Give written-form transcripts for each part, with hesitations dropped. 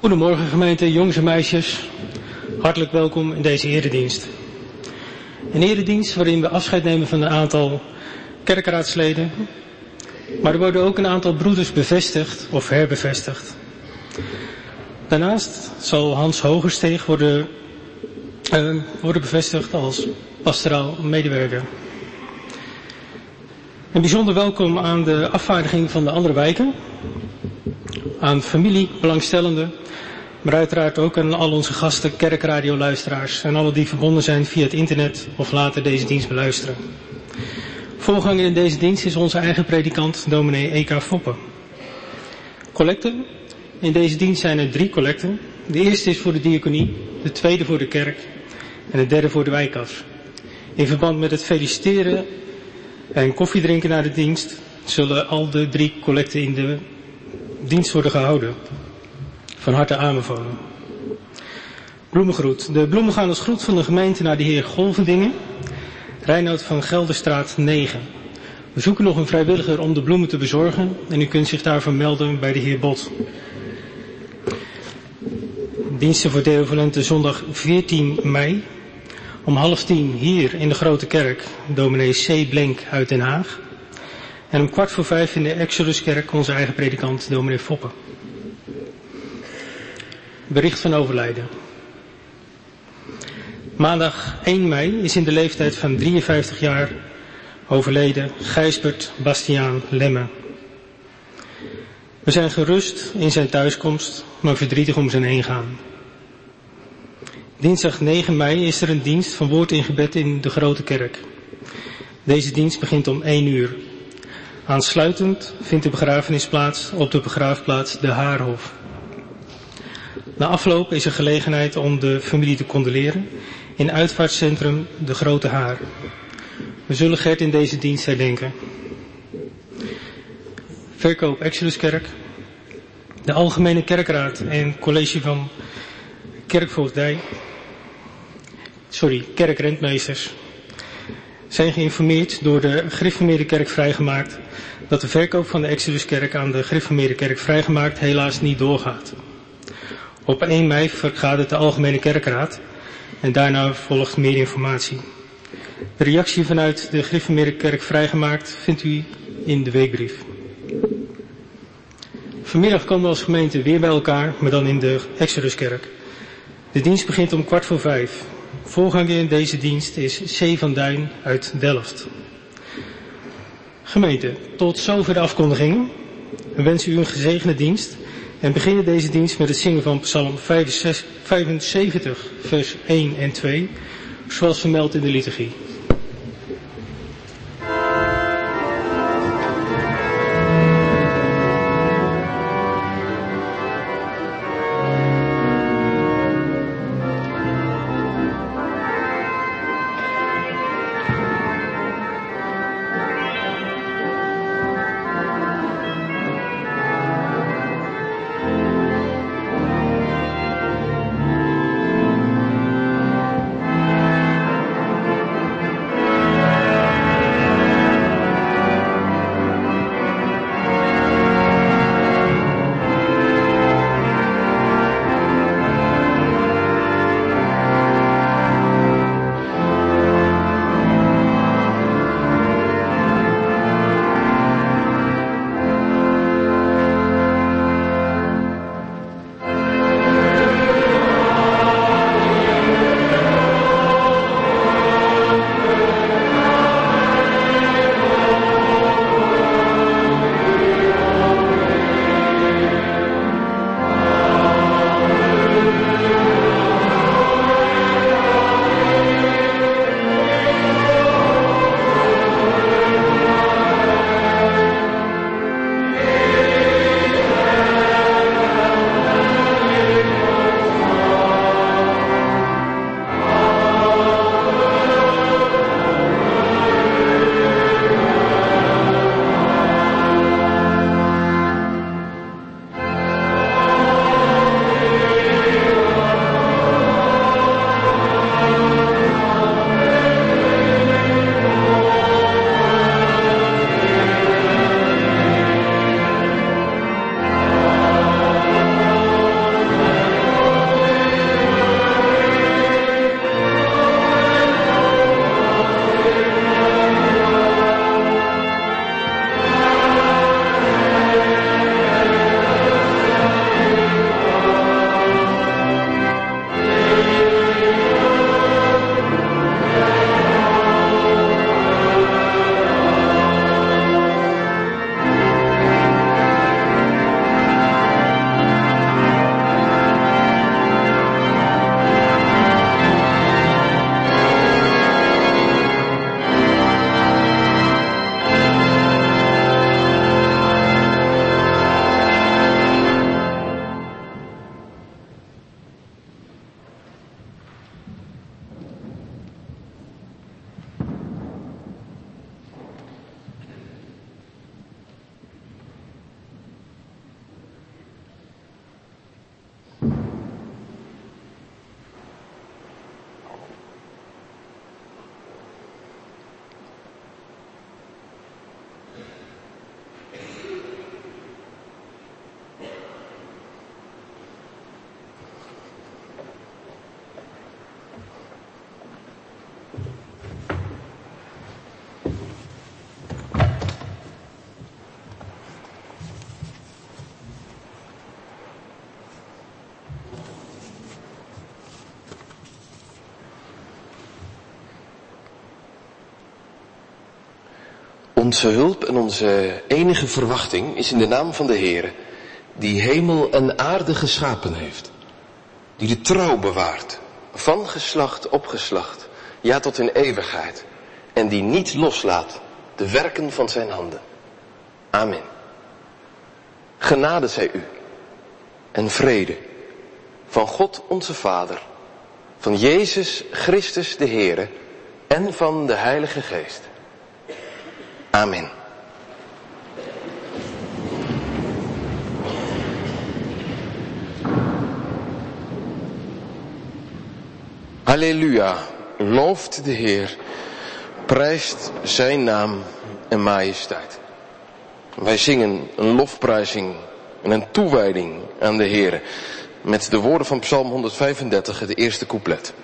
Goedemorgen gemeente, jongens en meisjes. Hartelijk welkom in deze eredienst. Een eredienst waarin we afscheid nemen van een aantal kerkraadsleden. Maar er worden ook een aantal broeders bevestigd of herbevestigd. Daarnaast zal Hans Hogersteeg worden bevestigd als pastoraal medewerker. Een bijzonder welkom aan de afvaardiging van de andere wijken. Aan familie, belangstellenden. Maar uiteraard ook aan al onze gasten, kerkradioluisteraars en alle die verbonden zijn via het internet of later deze dienst beluisteren. Voorganger in deze dienst is onze eigen predikant, dominee E.K. Foppen. Collecten. In deze dienst zijn er 3 collecten. De eerste is voor de diaconie, de tweede voor de kerk en de derde voor de wijkkas. In verband met het feliciteren en koffiedrinken na de dienst zullen al de 3 collecten in de dienst worden gehouden. Van harte aanbevolen. Bloemengroet. De bloemen gaan als groet van de gemeente naar de heer Golvendingen, Reinoud van Gelderstraat 9. We zoeken nog een vrijwilliger om de bloemen te bezorgen en u kunt zich daarvoor melden bij de heer Bot. Diensten voor Deo Volente zondag 14 mei. Om 9:30 hier in de Grote Kerk, dominee C. Blenk uit Den Haag. En om 4:15 in de Exoduskerk onze eigen predikant, dominee Foppen. Bericht van overlijden. Maandag 1 mei is in de leeftijd van 53 jaar overleden Gijsbert Bastiaan Lemme. We zijn gerust in zijn thuiskomst, maar verdrietig om zijn heengaan. Dinsdag 9 mei is er een dienst van woord in gebed in de Grote Kerk. Deze dienst begint om 1 uur. Aansluitend vindt de begrafenis plaats op de begraafplaats De Haarhof. Na afloop is er gelegenheid om de familie te condoleren in uitvaartcentrum De Grote Haar. We zullen Gert in deze dienst herdenken. Verkoop Exoduskerk. De Algemene Kerkraad en College van kerkrentmeesters zijn geïnformeerd door de Gereformeerde Kerk vrijgemaakt dat de verkoop van de Exoduskerk aan de Gereformeerde Kerk vrijgemaakt helaas niet doorgaat. Op 1 mei vergadert de Algemene Kerkraad en daarna volgt meer informatie. De reactie vanuit de Gereformeerde Kerk vrijgemaakt vindt u in de weekbrief. Vanmiddag komen we als gemeente weer bij elkaar, maar dan in de Exoduskerk. De dienst begint om 4:15. Voorganger in deze dienst is C. van Duin uit Delft. Gemeente, tot zover de afkondigingen. We wensen u een gezegende dienst en beginnen deze dienst met het zingen van Psalm 75, vers 1 en 2, zoals vermeld in de liturgie. Onze hulp en onze enige verwachting is in de naam van de Heere, die hemel en aarde geschapen heeft. Die de trouw bewaart, van geslacht op geslacht, ja tot in eeuwigheid. En die niet loslaat de werken van zijn handen. Amen. Genade zij u en vrede van God onze Vader, van Jezus Christus de Heere en van de Heilige Geest. Amen. Halleluja, looft de Heer, prijst zijn naam en majesteit. Wij zingen een lofprijzing en een toewijding aan de Heer met de woorden van Psalm 135, het eerste couplet.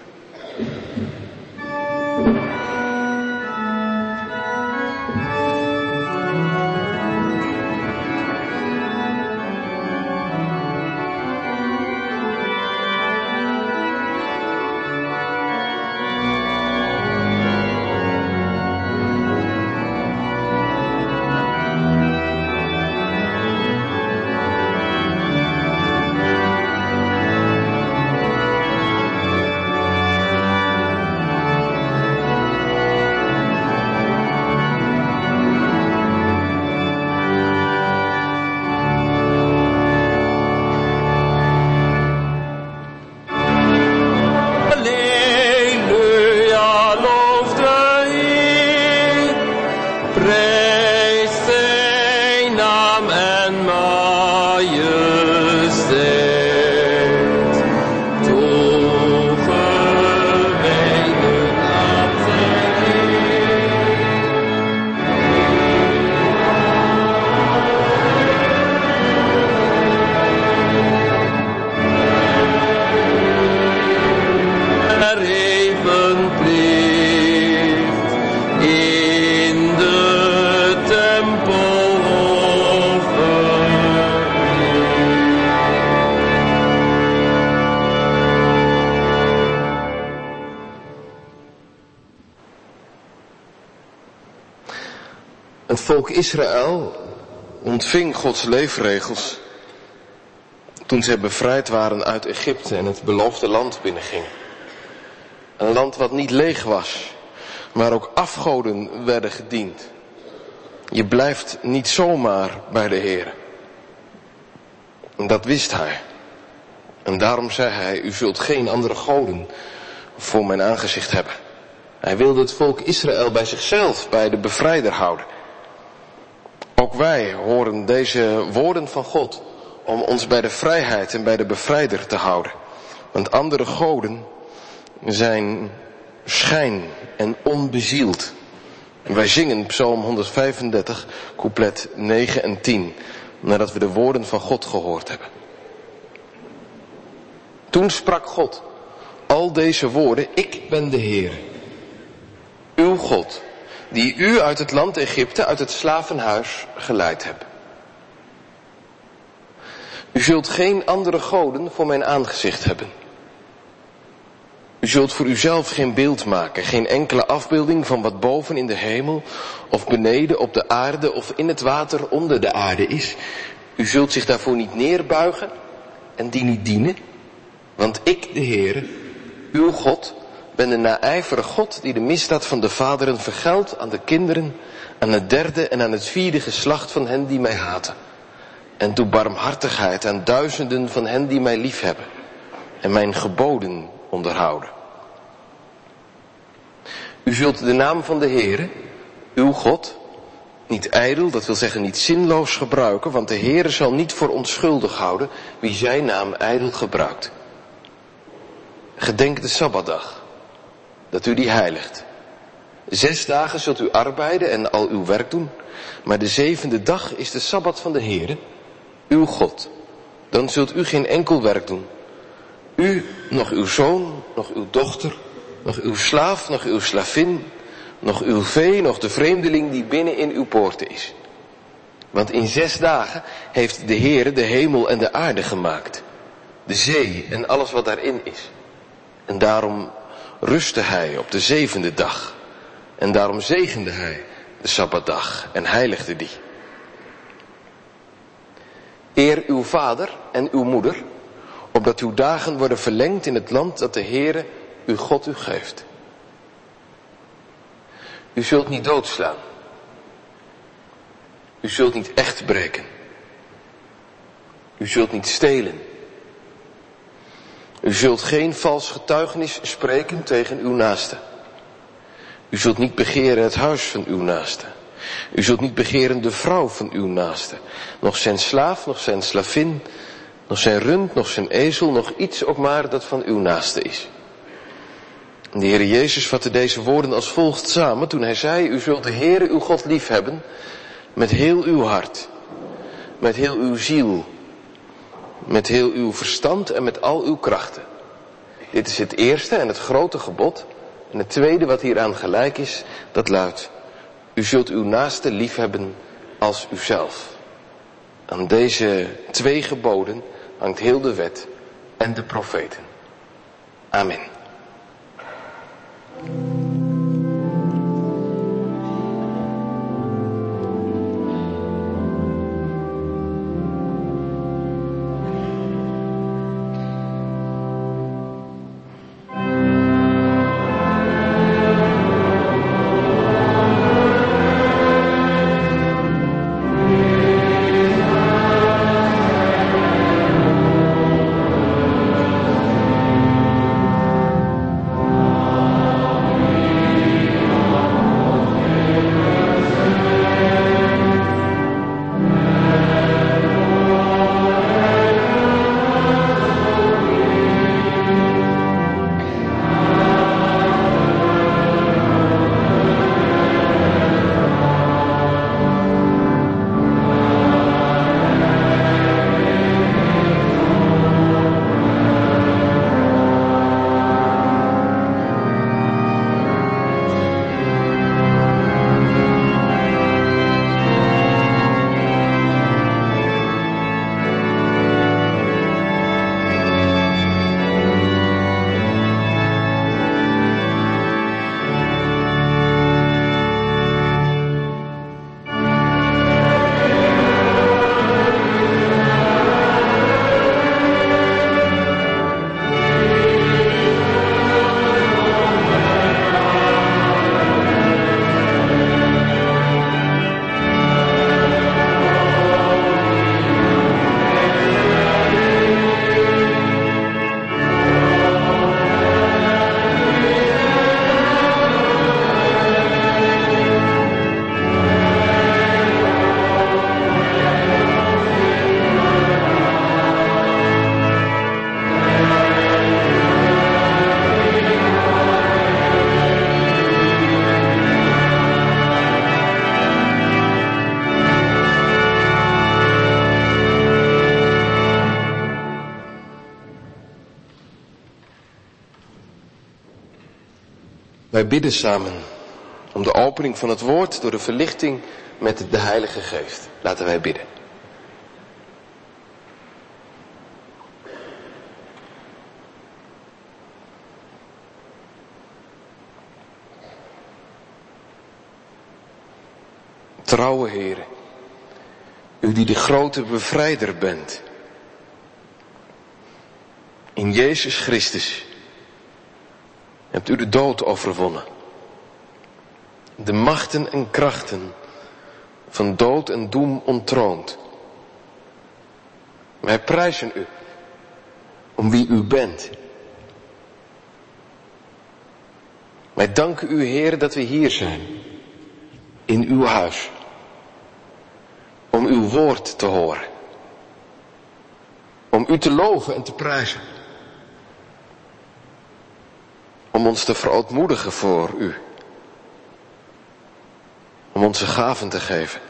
Het volk Israël ontving Gods leefregels toen zij bevrijd waren uit Egypte en het beloofde land binnengingen. Een land wat niet leeg was, waar ook afgoden werden gediend. Je blijft niet zomaar bij de Heer. En dat wist hij. En daarom zei hij, u zult geen andere goden voor mijn aangezicht hebben. Hij wilde het volk Israël bij zichzelf, bij de bevrijder houden. Ook wij horen deze woorden van God om ons bij de vrijheid en bij de bevrijder te houden. Want andere goden zijn schijn en onbezield. En wij zingen Psalm 135, couplet 9 en 10, nadat we de woorden van God gehoord hebben. Toen sprak God al deze woorden, ik ben de Heer, uw God, die u uit het land Egypte, uit het slavenhuis geleid hebt. U zult geen andere goden voor mijn aangezicht hebben. U zult voor uzelf geen beeld maken, geen enkele afbeelding van wat boven in de hemel of beneden op de aarde of in het water onder de aarde is. U zult zich daarvoor niet neerbuigen en die niet dienen, want ik, de Heere, uw God, ben de naijverige God die de misdaad van de vaderen vergeldt aan de kinderen, aan het derde en aan het vierde geslacht van hen die mij haten. En doe barmhartigheid aan duizenden van hen die mij liefhebben en mijn geboden onderhouden. U zult de naam van de Heere, uw God, niet ijdel, dat wil zeggen niet zinloos gebruiken, want de Heere zal niet voor onschuldig houden wie zijn naam ijdel gebruikt. Gedenk de Sabbatdag, dat u die heiligt. 6 dagen zult u arbeiden en al uw werk doen, maar de 7e dag is de Sabbat van de Heere, uw God. Dan zult u geen enkel werk doen. U, nog uw zoon, nog uw dochter, nog uw slaaf, nog uw slavin, nog uw vee, nog de vreemdeling die binnen in uw poorten is. Want in 6 dagen heeft de Heere de hemel en de aarde gemaakt, de zee en alles wat daarin is. En daarom rustte hij op de 7e dag. En daarom zegende hij de Sabbatdag, en heiligde die. Eer uw vader en uw moeder, opdat uw dagen worden verlengd in het land dat de Heere, uw God, u geeft. U zult niet doodslaan. U zult niet echt breken. U zult niet stelen. U zult geen vals getuigenis spreken tegen uw naaste. U zult niet begeren het huis van uw naaste. U zult niet begeren de vrouw van uw naaste. Nog zijn slaaf, nog zijn slavin, nog zijn rund, nog zijn ezel, nog iets ook maar dat van uw naaste is. En de Heere Jezus vatte deze woorden als volgt samen toen hij zei: u zult de Heere uw God lief hebben met heel uw hart, met heel uw ziel, met heel uw verstand en met al uw krachten. Dit is het eerste en het grote gebod. En het tweede wat hieraan gelijk is, dat luidt: u zult uw naaste lief hebben als uzelf. Aan deze 2 geboden hangt heel de wet en de profeten. Amen. Wij bidden samen om de opening van het woord door de verlichting met de Heilige Geest. Laten wij bidden. Trouwe Heere, u die de grote bevrijder bent, in Jezus Christus hebt u de dood overwonnen. De machten en krachten van dood en doem onttroond. Wij prijzen u om wie u bent. Wij danken u, Heer, dat we hier zijn, in uw huis, om uw woord te horen. Om u te loven en te prijzen. Om ons te verootmoedigen voor u. Om onze gaven te geven.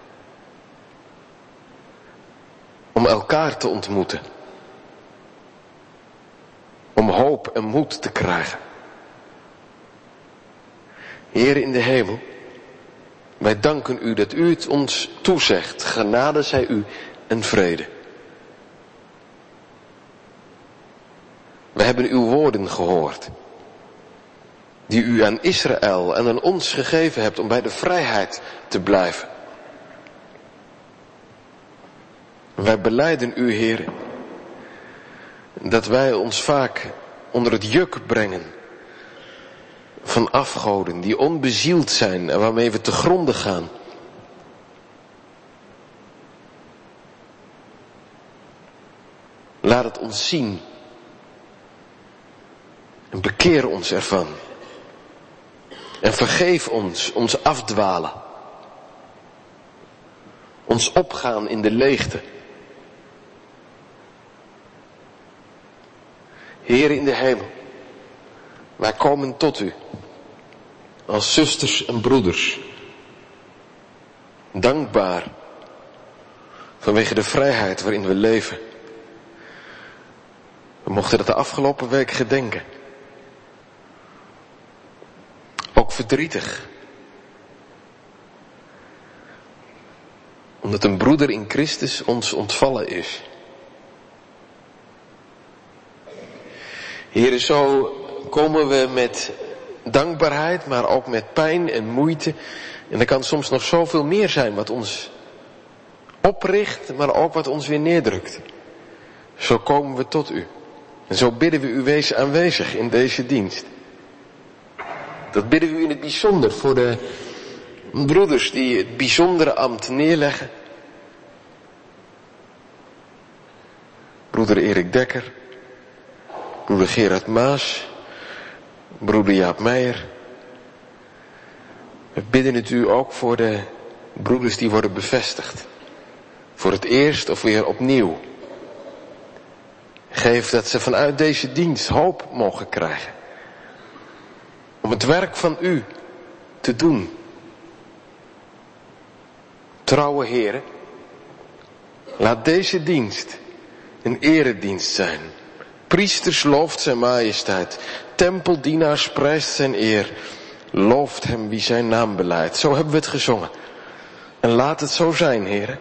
Om elkaar te ontmoeten. Om hoop en moed te krijgen. Heer in de hemel, wij danken u dat u het ons toezegt. Genade zij u en vrede. We hebben uw woorden gehoord. die u aan Israël en aan ons gegeven hebt om bij de vrijheid te blijven. Wij belijden u, Heer, dat wij ons vaak onder het juk brengen van afgoden die onbezield zijn en waarmee we te gronde gaan. Laat het ons zien en bekeer ons ervan. En vergeef ons afdwalen. Ons opgaan in de leegte. Heer in de hemel, wij komen tot u als zusters en broeders. Dankbaar vanwege de vrijheid waarin we leven. We mochten dat de afgelopen week gedenken. Ook verdrietig. Omdat een broeder in Christus ons ontvallen is. Heer, zo komen we met dankbaarheid, maar ook met pijn en moeite. En er kan soms nog zoveel meer zijn wat ons opricht, maar ook wat ons weer neerdrukt. Zo komen we tot u. En zo bidden we u, wees aanwezig in deze dienst. Dat bidden we u in het bijzonder voor de broeders die het bijzondere ambt neerleggen. Broeder Erik Dekker, broeder Gerard Maas, broeder Jaap Meijer. We bidden het u ook voor de broeders die worden bevestigd. Voor het eerst of weer opnieuw. Geef dat ze vanuit deze dienst hoop mogen krijgen. Om het werk van u te doen. Trouwe heren, laat deze dienst een eredienst zijn. Priesters looft zijn majesteit. Tempeldienaars prijst zijn eer. Looft hem wie zijn naam belijdt. Zo hebben we het gezongen. En laat het zo zijn, heren.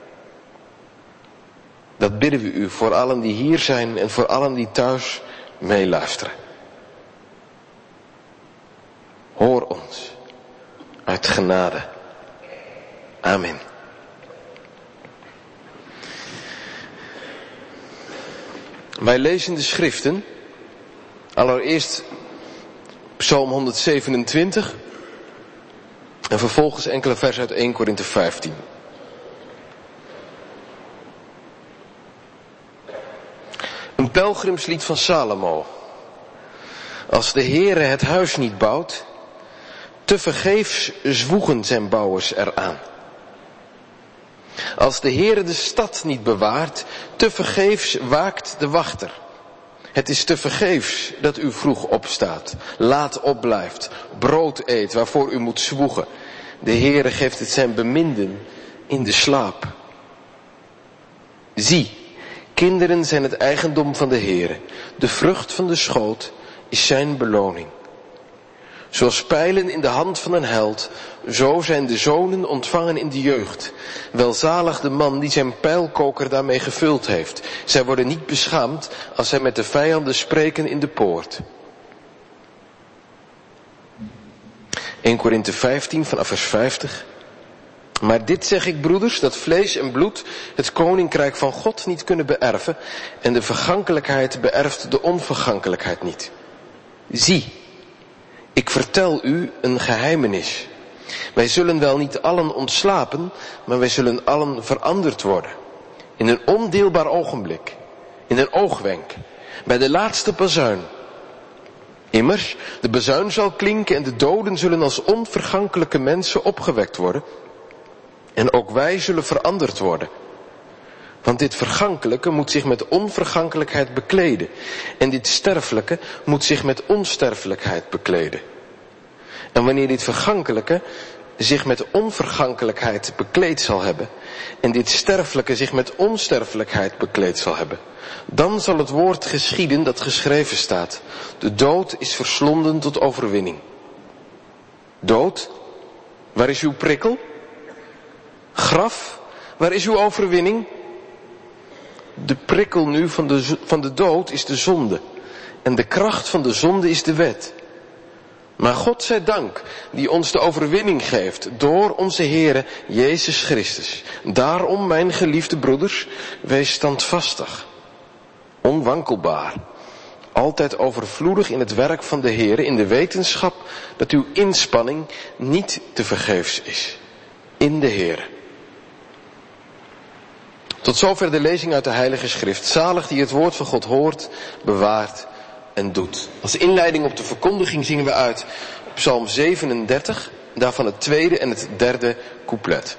Dat bidden we u voor allen die hier zijn en voor allen die thuis meeluisteren. Hoor ons uit genade. Amen. Wij lezen de schriften. Allereerst Psalm 127. En vervolgens enkele versen uit 1 Korinthe 15. Een pelgrimslied van Salomo. Als de Heere het huis niet bouwt, tevergeefs zwoegen zijn bouwers eraan. Als de Heere de stad niet bewaart, tevergeefs waakt de wachter. Het is tevergeefs dat u vroeg opstaat, laat opblijft, brood eet waarvoor u moet zwoegen. De Heere geeft het zijn beminden in de slaap. Zie, kinderen zijn het eigendom van de Heere. De vrucht van de schoot is zijn beloning. Zoals pijlen in de hand van een held, zo zijn de zonen ontvangen in de jeugd. Welzalig de man die zijn pijlkoker daarmee gevuld heeft. Zij worden niet beschaamd als zij met de vijanden spreken in de poort. 1 Korinthe 15 vanaf vers 50. Maar dit zeg ik, broeders, dat vlees en bloed het koninkrijk van God niet kunnen beërven en de vergankelijkheid beërft de onvergankelijkheid niet. Zie, ik vertel u een geheimenis. Wij zullen wel niet allen ontslapen, maar wij zullen allen veranderd worden. In een ondeelbaar ogenblik, in een oogwenk, bij de laatste bazuin. Immers, de bazuin zal klinken en de doden zullen als onvergankelijke mensen opgewekt worden. En ook wij zullen veranderd worden. Want dit vergankelijke moet zich met onvergankelijkheid bekleden. En dit sterfelijke moet zich met onsterfelijkheid bekleden. En wanneer dit vergankelijke zich met onvergankelijkheid bekleed zal hebben, en dit sterfelijke zich met onsterfelijkheid bekleed zal hebben, dan zal het woord geschieden dat geschreven staat. De dood is verslonden tot overwinning. Dood, waar is uw prikkel? Graf, waar is uw overwinning? De prikkel nu van de dood is de zonde. En de kracht van de zonde is de wet. Maar God zij dank, die ons de overwinning geeft door onze Heere Jezus Christus. Daarom, mijn geliefde broeders, wees standvastig, onwankelbaar, altijd overvloedig in het werk van de Heere, in de wetenschap dat uw inspanning niet te vergeefs is. In de Heere. Tot zover de lezing uit de Heilige Schrift. Zalig die het woord van God hoort, bewaart en doet. Als inleiding op de verkondiging zingen we uit Psalm 37, daarvan het tweede en het derde couplet.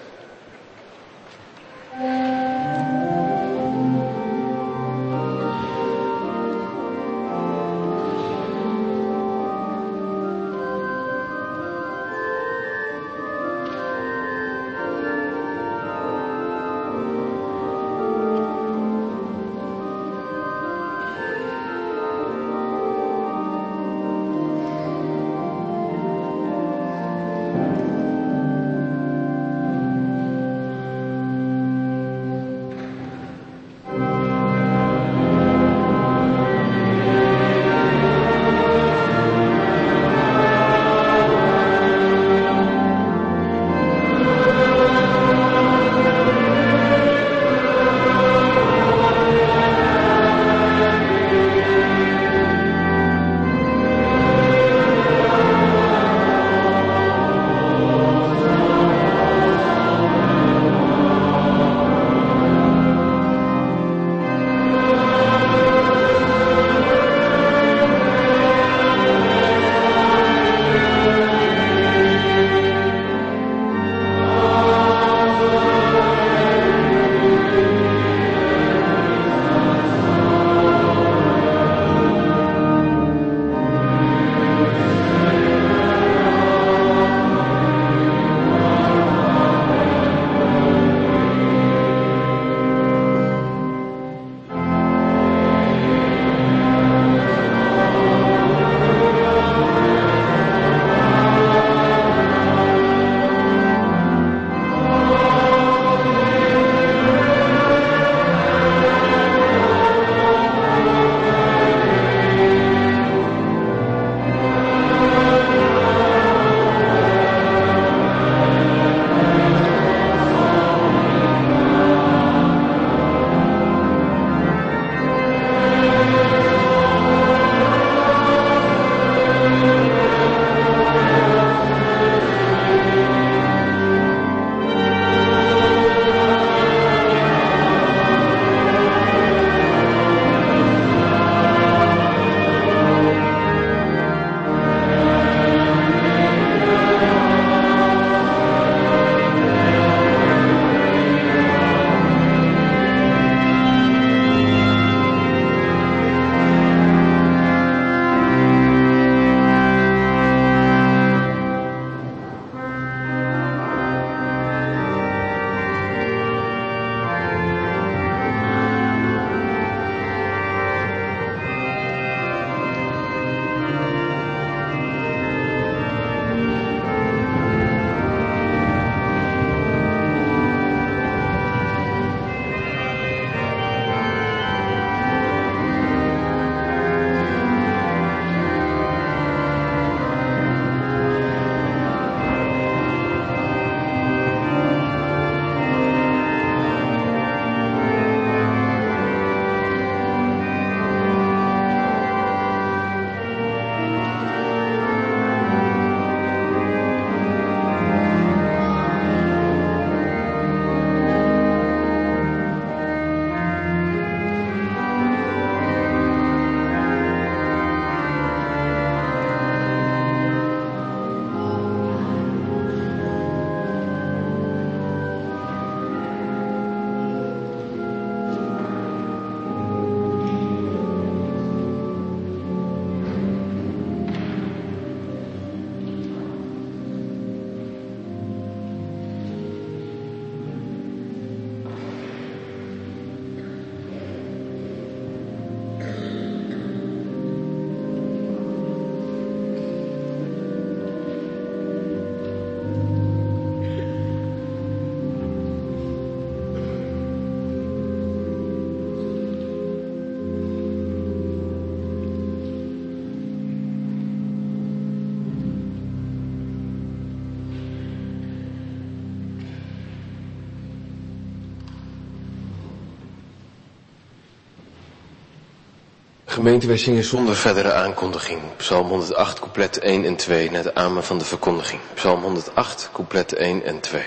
Gemeente, wij zingen zonder verdere aankondiging. Psalm 108, couplet 1 en 2, naar de amen van de verkondiging. Psalm 108, couplet 1 en 2.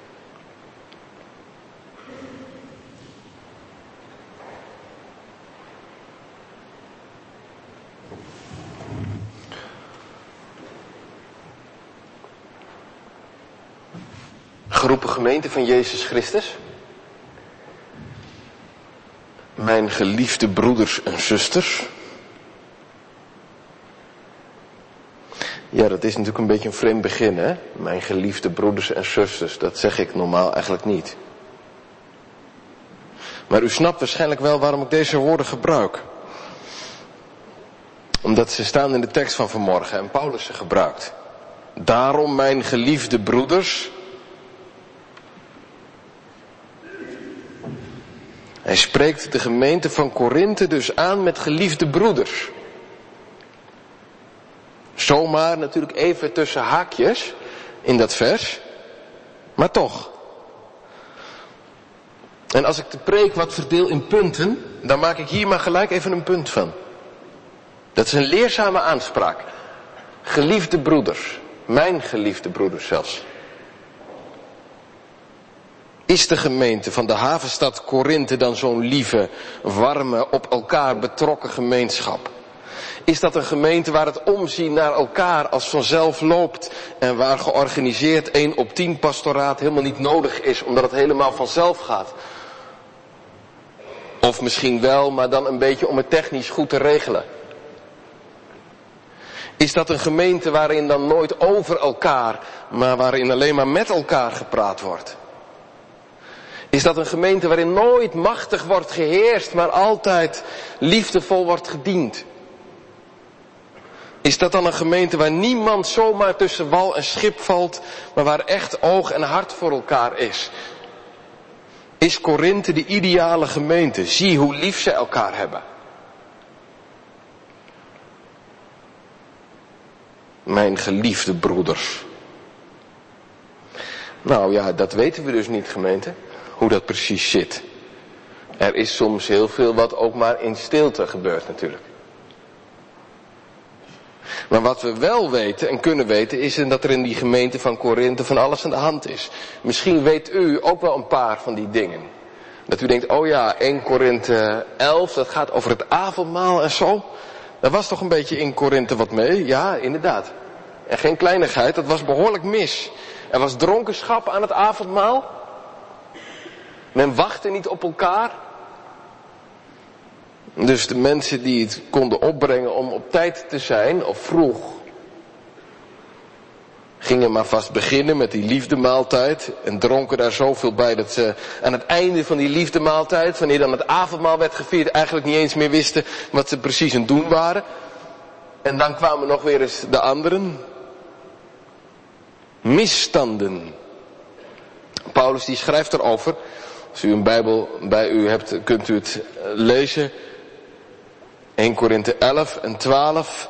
Geroepen gemeente van Jezus Christus. Mijn geliefde broeders en zusters. Ja, dat is natuurlijk een beetje een vreemd begin, hè? Mijn geliefde broeders en zusters, dat zeg ik normaal eigenlijk niet. Maar u snapt waarschijnlijk wel waarom ik deze woorden gebruik. Omdat ze staan in de tekst van vanmorgen en Paulus ze gebruikt. Daarom, mijn geliefde broeders. Hij spreekt de gemeente van Korinthe dus aan met geliefde broeders. Zomaar natuurlijk even tussen haakjes in dat vers, maar toch. En als ik de preek wat verdeel in punten, dan maak ik hier maar gelijk even een punt van. Dat is een leerzame aanspraak. Geliefde broeders, mijn geliefde broeders zelfs. Is de gemeente van de havenstad Korinthe dan zo'n lieve, warme, op elkaar betrokken gemeenschap? Is dat een gemeente waar het omzien naar elkaar als vanzelf loopt en waar georganiseerd 1 op 10 pastoraat helemaal niet nodig is omdat het helemaal vanzelf gaat? Of misschien wel, maar dan een beetje om het technisch goed te regelen. Is dat een gemeente waarin dan nooit over elkaar, maar waarin alleen maar met elkaar gepraat wordt? Is dat een gemeente waarin nooit machtig wordt geheerst, maar altijd liefdevol wordt gediend? Is dat dan een gemeente waar niemand zomaar tussen wal en schip valt, maar waar echt oog en hart voor elkaar is? Is Korinthe de ideale gemeente? Zie hoe lief ze elkaar hebben. Mijn geliefde broeders. Nou ja, dat weten we dus niet, gemeente. Hoe dat precies zit. Er is soms heel veel wat ook maar in stilte gebeurt natuurlijk. Maar wat we wel weten en kunnen weten is dat er in die gemeente van Korinthe van alles aan de hand is. Misschien weet u ook wel een paar van die dingen. Dat u denkt, oh ja, 1 Korinthe 11, dat gaat over het avondmaal en zo. Daar was toch een beetje in Korinthe wat mee? Ja, inderdaad. En geen kleinigheid, dat was behoorlijk mis. Er was dronkenschap aan het avondmaal. Men wachtte niet op elkaar. Dus de mensen die het konden opbrengen om op tijd te zijn, of vroeg, gingen maar vast beginnen met die liefdemaaltijd. En dronken daar zoveel bij dat ze aan het einde van die liefdemaaltijd, wanneer dan het avondmaal werd gevierd, eigenlijk niet eens meer wisten wat ze precies aan het doen waren. En dan kwamen nog weer eens de anderen. Misstanden. Paulus die schrijft erover. Als u een Bijbel bij u hebt, kunt u het lezen. 1 Korinthe 11 en 12.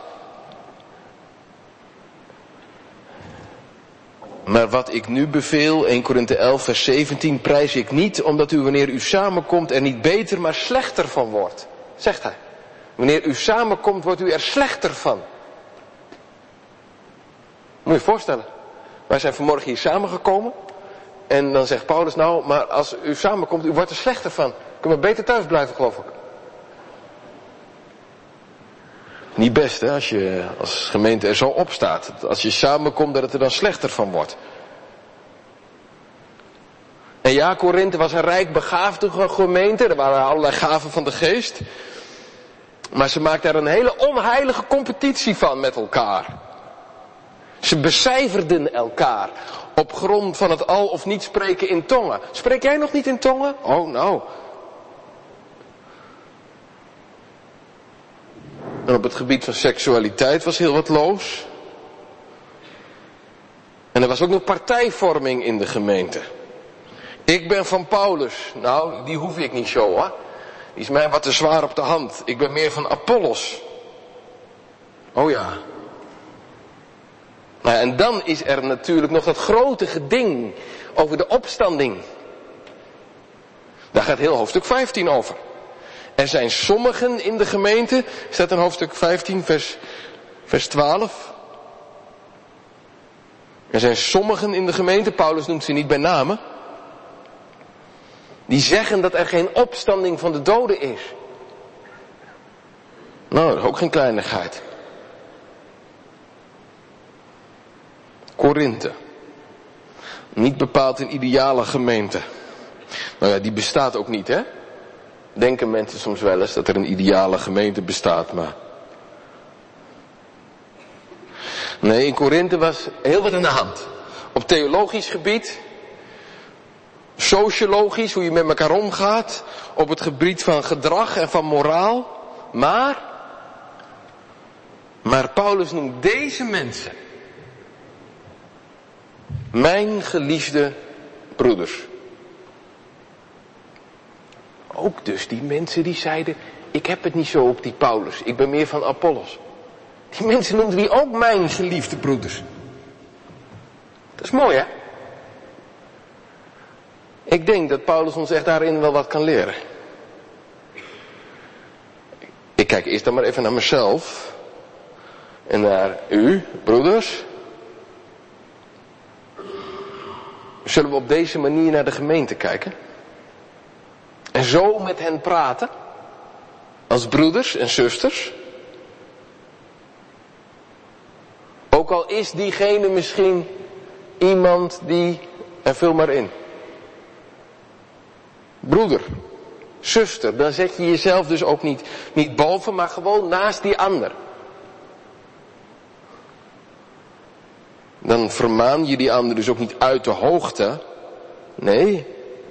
Maar wat ik nu beveel, 1 Korinthe 11 vers 17, prijs ik niet, omdat u wanneer u samenkomt er niet beter, maar slechter van wordt. Zegt hij. Wanneer u samenkomt, wordt u er slechter van. Moet je je voorstellen. Wij zijn vanmorgen hier samengekomen. En dan zegt Paulus, nou, maar als u samenkomt, u wordt er slechter van. Kun je beter thuis blijven, geloof ik. Niet best, hè, als je als gemeente er zo op staat. Als je samenkomt, dat het er dan slechter van wordt. En ja, Korinthe was een rijk begaafde gemeente. Er waren allerlei gaven van de geest. Maar ze maakten er een hele onheilige competitie van met elkaar. Ze becijferden elkaar op grond van het al of niet spreken in tongen. Spreek jij nog niet in tongen? Oh, nou. En op het gebied van seksualiteit was heel wat loos. En er was ook nog partijvorming in de gemeente. Ik ben van Paulus. Nou, die hoef ik niet zo, hoor. Die is mij wat te zwaar op de hand. Ik ben meer van Apollos. Oh ja. Nou, en dan is er natuurlijk nog dat grote geding over de opstanding. Daar gaat heel hoofdstuk 15 over. Er zijn sommigen in de gemeente, staat in hoofdstuk 15, vers 12. Er zijn sommigen in de gemeente, Paulus noemt ze niet bij name, die zeggen dat er geen opstanding van de doden is. Nou, dat is ook geen kleinigheid. Korinthe. Niet bepaald een ideale gemeente. Nou ja, die bestaat ook niet, hè? Denken mensen soms wel eens dat er een ideale gemeente bestaat, maar... Nee, in Korinthe was heel wat aan de hand. Op theologisch gebied, sociologisch, hoe je met elkaar omgaat, op het gebied van gedrag en van moraal. Maar Paulus noemt deze mensen mijn geliefde broeders. Ook dus die mensen die zeiden, ik heb het niet zo op die Paulus, ik ben meer van Apollos. Die mensen noemden die ook mijn geliefde broeders. Dat is mooi, hè? Ik denk dat Paulus ons echt daarin wel wat kan leren. Ik kijk eerst dan maar even naar mezelf. En naar u, broeders. Zullen we op deze manier naar de gemeente kijken? En zo met hen praten? Als broeders en zusters? Ook al is diegene misschien iemand die, en vul maar in. Broeder, zuster, dan zet je jezelf dus ook niet boven, maar gewoon naast die ander. Dan vermaan je die ander dus ook niet uit de hoogte. Nee.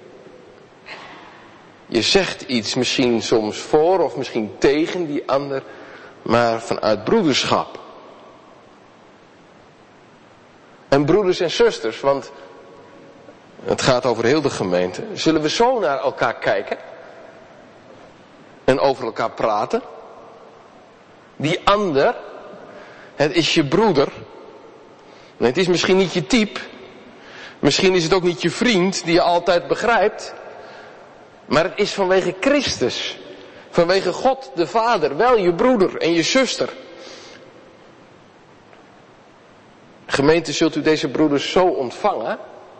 Je zegt iets misschien soms voor of misschien tegen die ander, maar vanuit broederschap. En broeders en zusters, want het gaat over heel de gemeente. Zullen we zo naar elkaar kijken? En over elkaar praten? Die ander, het is je broeder. Nee, het is misschien niet je type. Misschien is het ook niet je vriend die je altijd begrijpt. Maar het is vanwege Christus. Vanwege God de Vader. Wel je broeder en je zuster. Gemeente, zult u deze broeders zo ontvangen?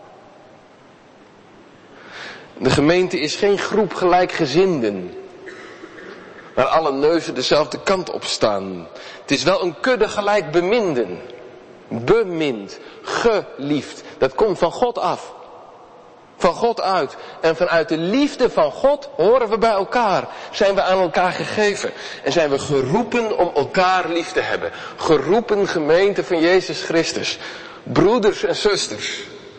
De gemeente is geen groep gelijkgezinden. Waar alle neuzen dezelfde kant op staan. Het is wel een kudde gelijk beminden. Bemind, geliefd. Dat komt van God af. Van God uit. En vanuit de liefde van God horen we bij elkaar. Zijn we aan elkaar gegeven. En zijn we geroepen om elkaar lief te hebben. Geroepen gemeente van Jezus Christus. Broeders en zusters.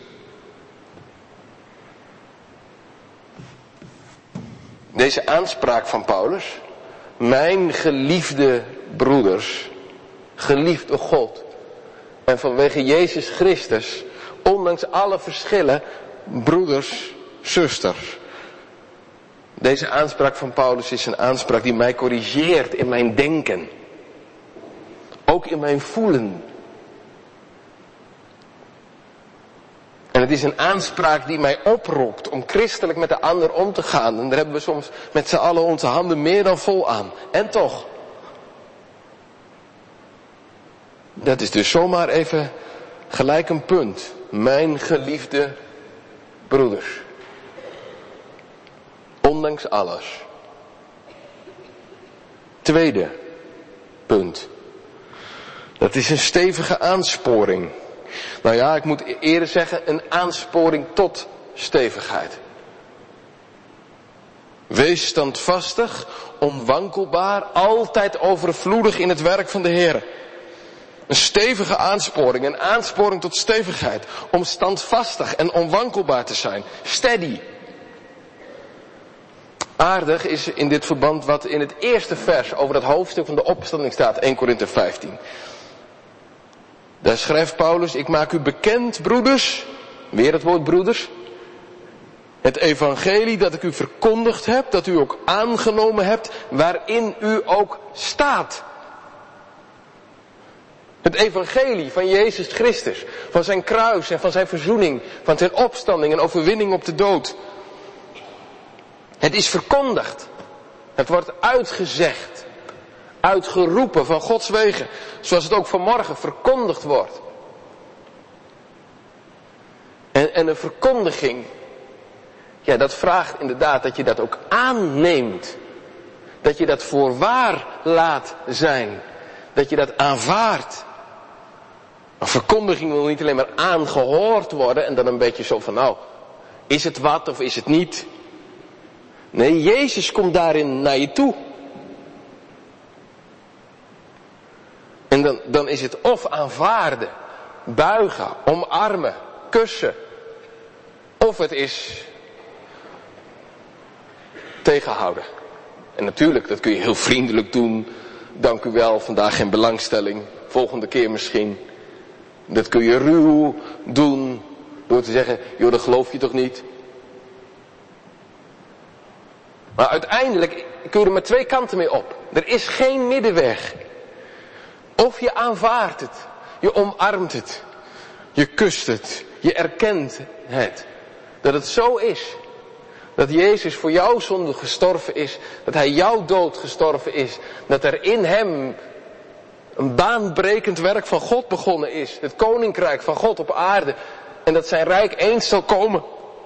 Deze aanspraak van Paulus. Mijn geliefde broeders. Geliefd door God. En vanwege Jezus Christus. Ondanks alle verschillen. Broeders, zusters. Deze aanspraak van Paulus is een aanspraak die mij corrigeert in mijn denken. Ook in mijn voelen. En het is een aanspraak die mij oproept om christelijk met de ander om te gaan. En daar hebben we soms met z'n allen onze handen meer dan vol aan. En toch. Dat is dus zomaar even gelijk een punt. Mijn geliefde broeders. Ondanks alles. Tweede punt. Dat is een stevige aansporing. Nou ja, ik moet eerder zeggen een aansporing tot stevigheid. Wees standvastig, onwankelbaar, altijd overvloedig in het werk van de Heer. Een stevige aansporing, een aansporing tot stevigheid. Om standvastig en onwankelbaar te zijn. Steady. Aardig is in dit verband wat in het eerste vers over het hoofdstuk van de opstanding staat, 1 Korinthe 15. Daar schrijft Paulus, ik maak u bekend, broeders, weer het woord broeders, het evangelie dat ik u verkondigd heb, dat u ook aangenomen hebt, waarin u ook staat. Het evangelie van Jezus Christus, van zijn kruis en van zijn verzoening, van zijn opstanding en overwinning op de dood. Het is verkondigd. Het wordt uitgezegd, uitgeroepen van Gods wegen, zoals het ook vanmorgen verkondigd wordt. En een verkondiging, ja, dat vraagt inderdaad dat je dat ook aanneemt. Dat je dat voor waar laat zijn. Dat je dat aanvaardt. Een verkondiging wil niet alleen maar aangehoord worden en dan een beetje zo van, nou, is het wat of is het niet? Nee, Jezus komt daarin naar je toe. En dan is het of aanvaarden, buigen, omarmen, kussen. Of het is tegenhouden. En natuurlijk, dat kun je heel vriendelijk doen. Dank u wel, vandaag geen belangstelling. Volgende keer misschien. Dat kun je ruw doen. Door te zeggen, joh, dat geloof je toch niet. Maar uiteindelijk kun je er maar twee kanten mee op. Er is geen middenweg. Of je aanvaardt het. Je omarmt het. Je kust het. Je erkent het. Dat het zo is. Dat Jezus voor jouw zonde gestorven is. Dat Hij jouw dood gestorven is. Dat er in Hem een baanbrekend werk van God begonnen is. Het koninkrijk van God op aarde. En dat zijn rijk eens zal komen.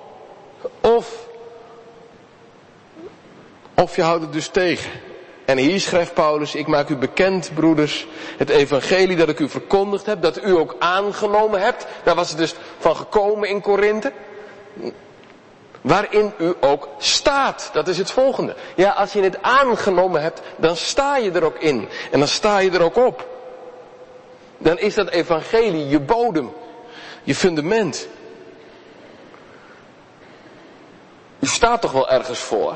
Of je houdt het dus tegen. En hier schrijft Paulus, ik maak u bekend, broeders, het evangelie dat ik u verkondigd heb, dat u ook aangenomen hebt. Daar was het dus van gekomen in Korinthe. Waarin u ook staat. Dat is het volgende. Ja, als je het aangenomen hebt, dan sta je er ook in. En dan sta je er ook op. Dan is dat evangelie je bodem. Je fundament. Je staat toch wel ergens voor?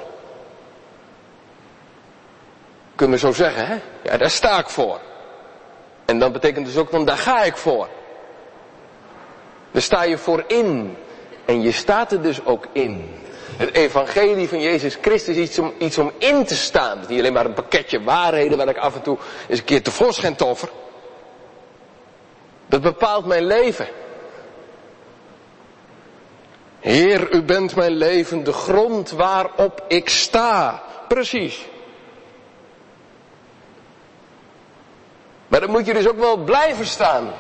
Kunnen we zo zeggen, hè? Ja, daar sta ik voor. En dat betekent dus ook, dan daar ga ik voor. Daar sta je voor in. En je staat er dus ook in. Het evangelie van Jezus Christus is iets om in te staan. Het is niet alleen maar een pakketje waarheden waar ik af en toe eens een keer tevoorschijn tover. Dat bepaalt mijn leven. Heer, u bent mijn leven, de grond waarop ik sta. Precies. Maar dan moet je dus ook wel blijven staan.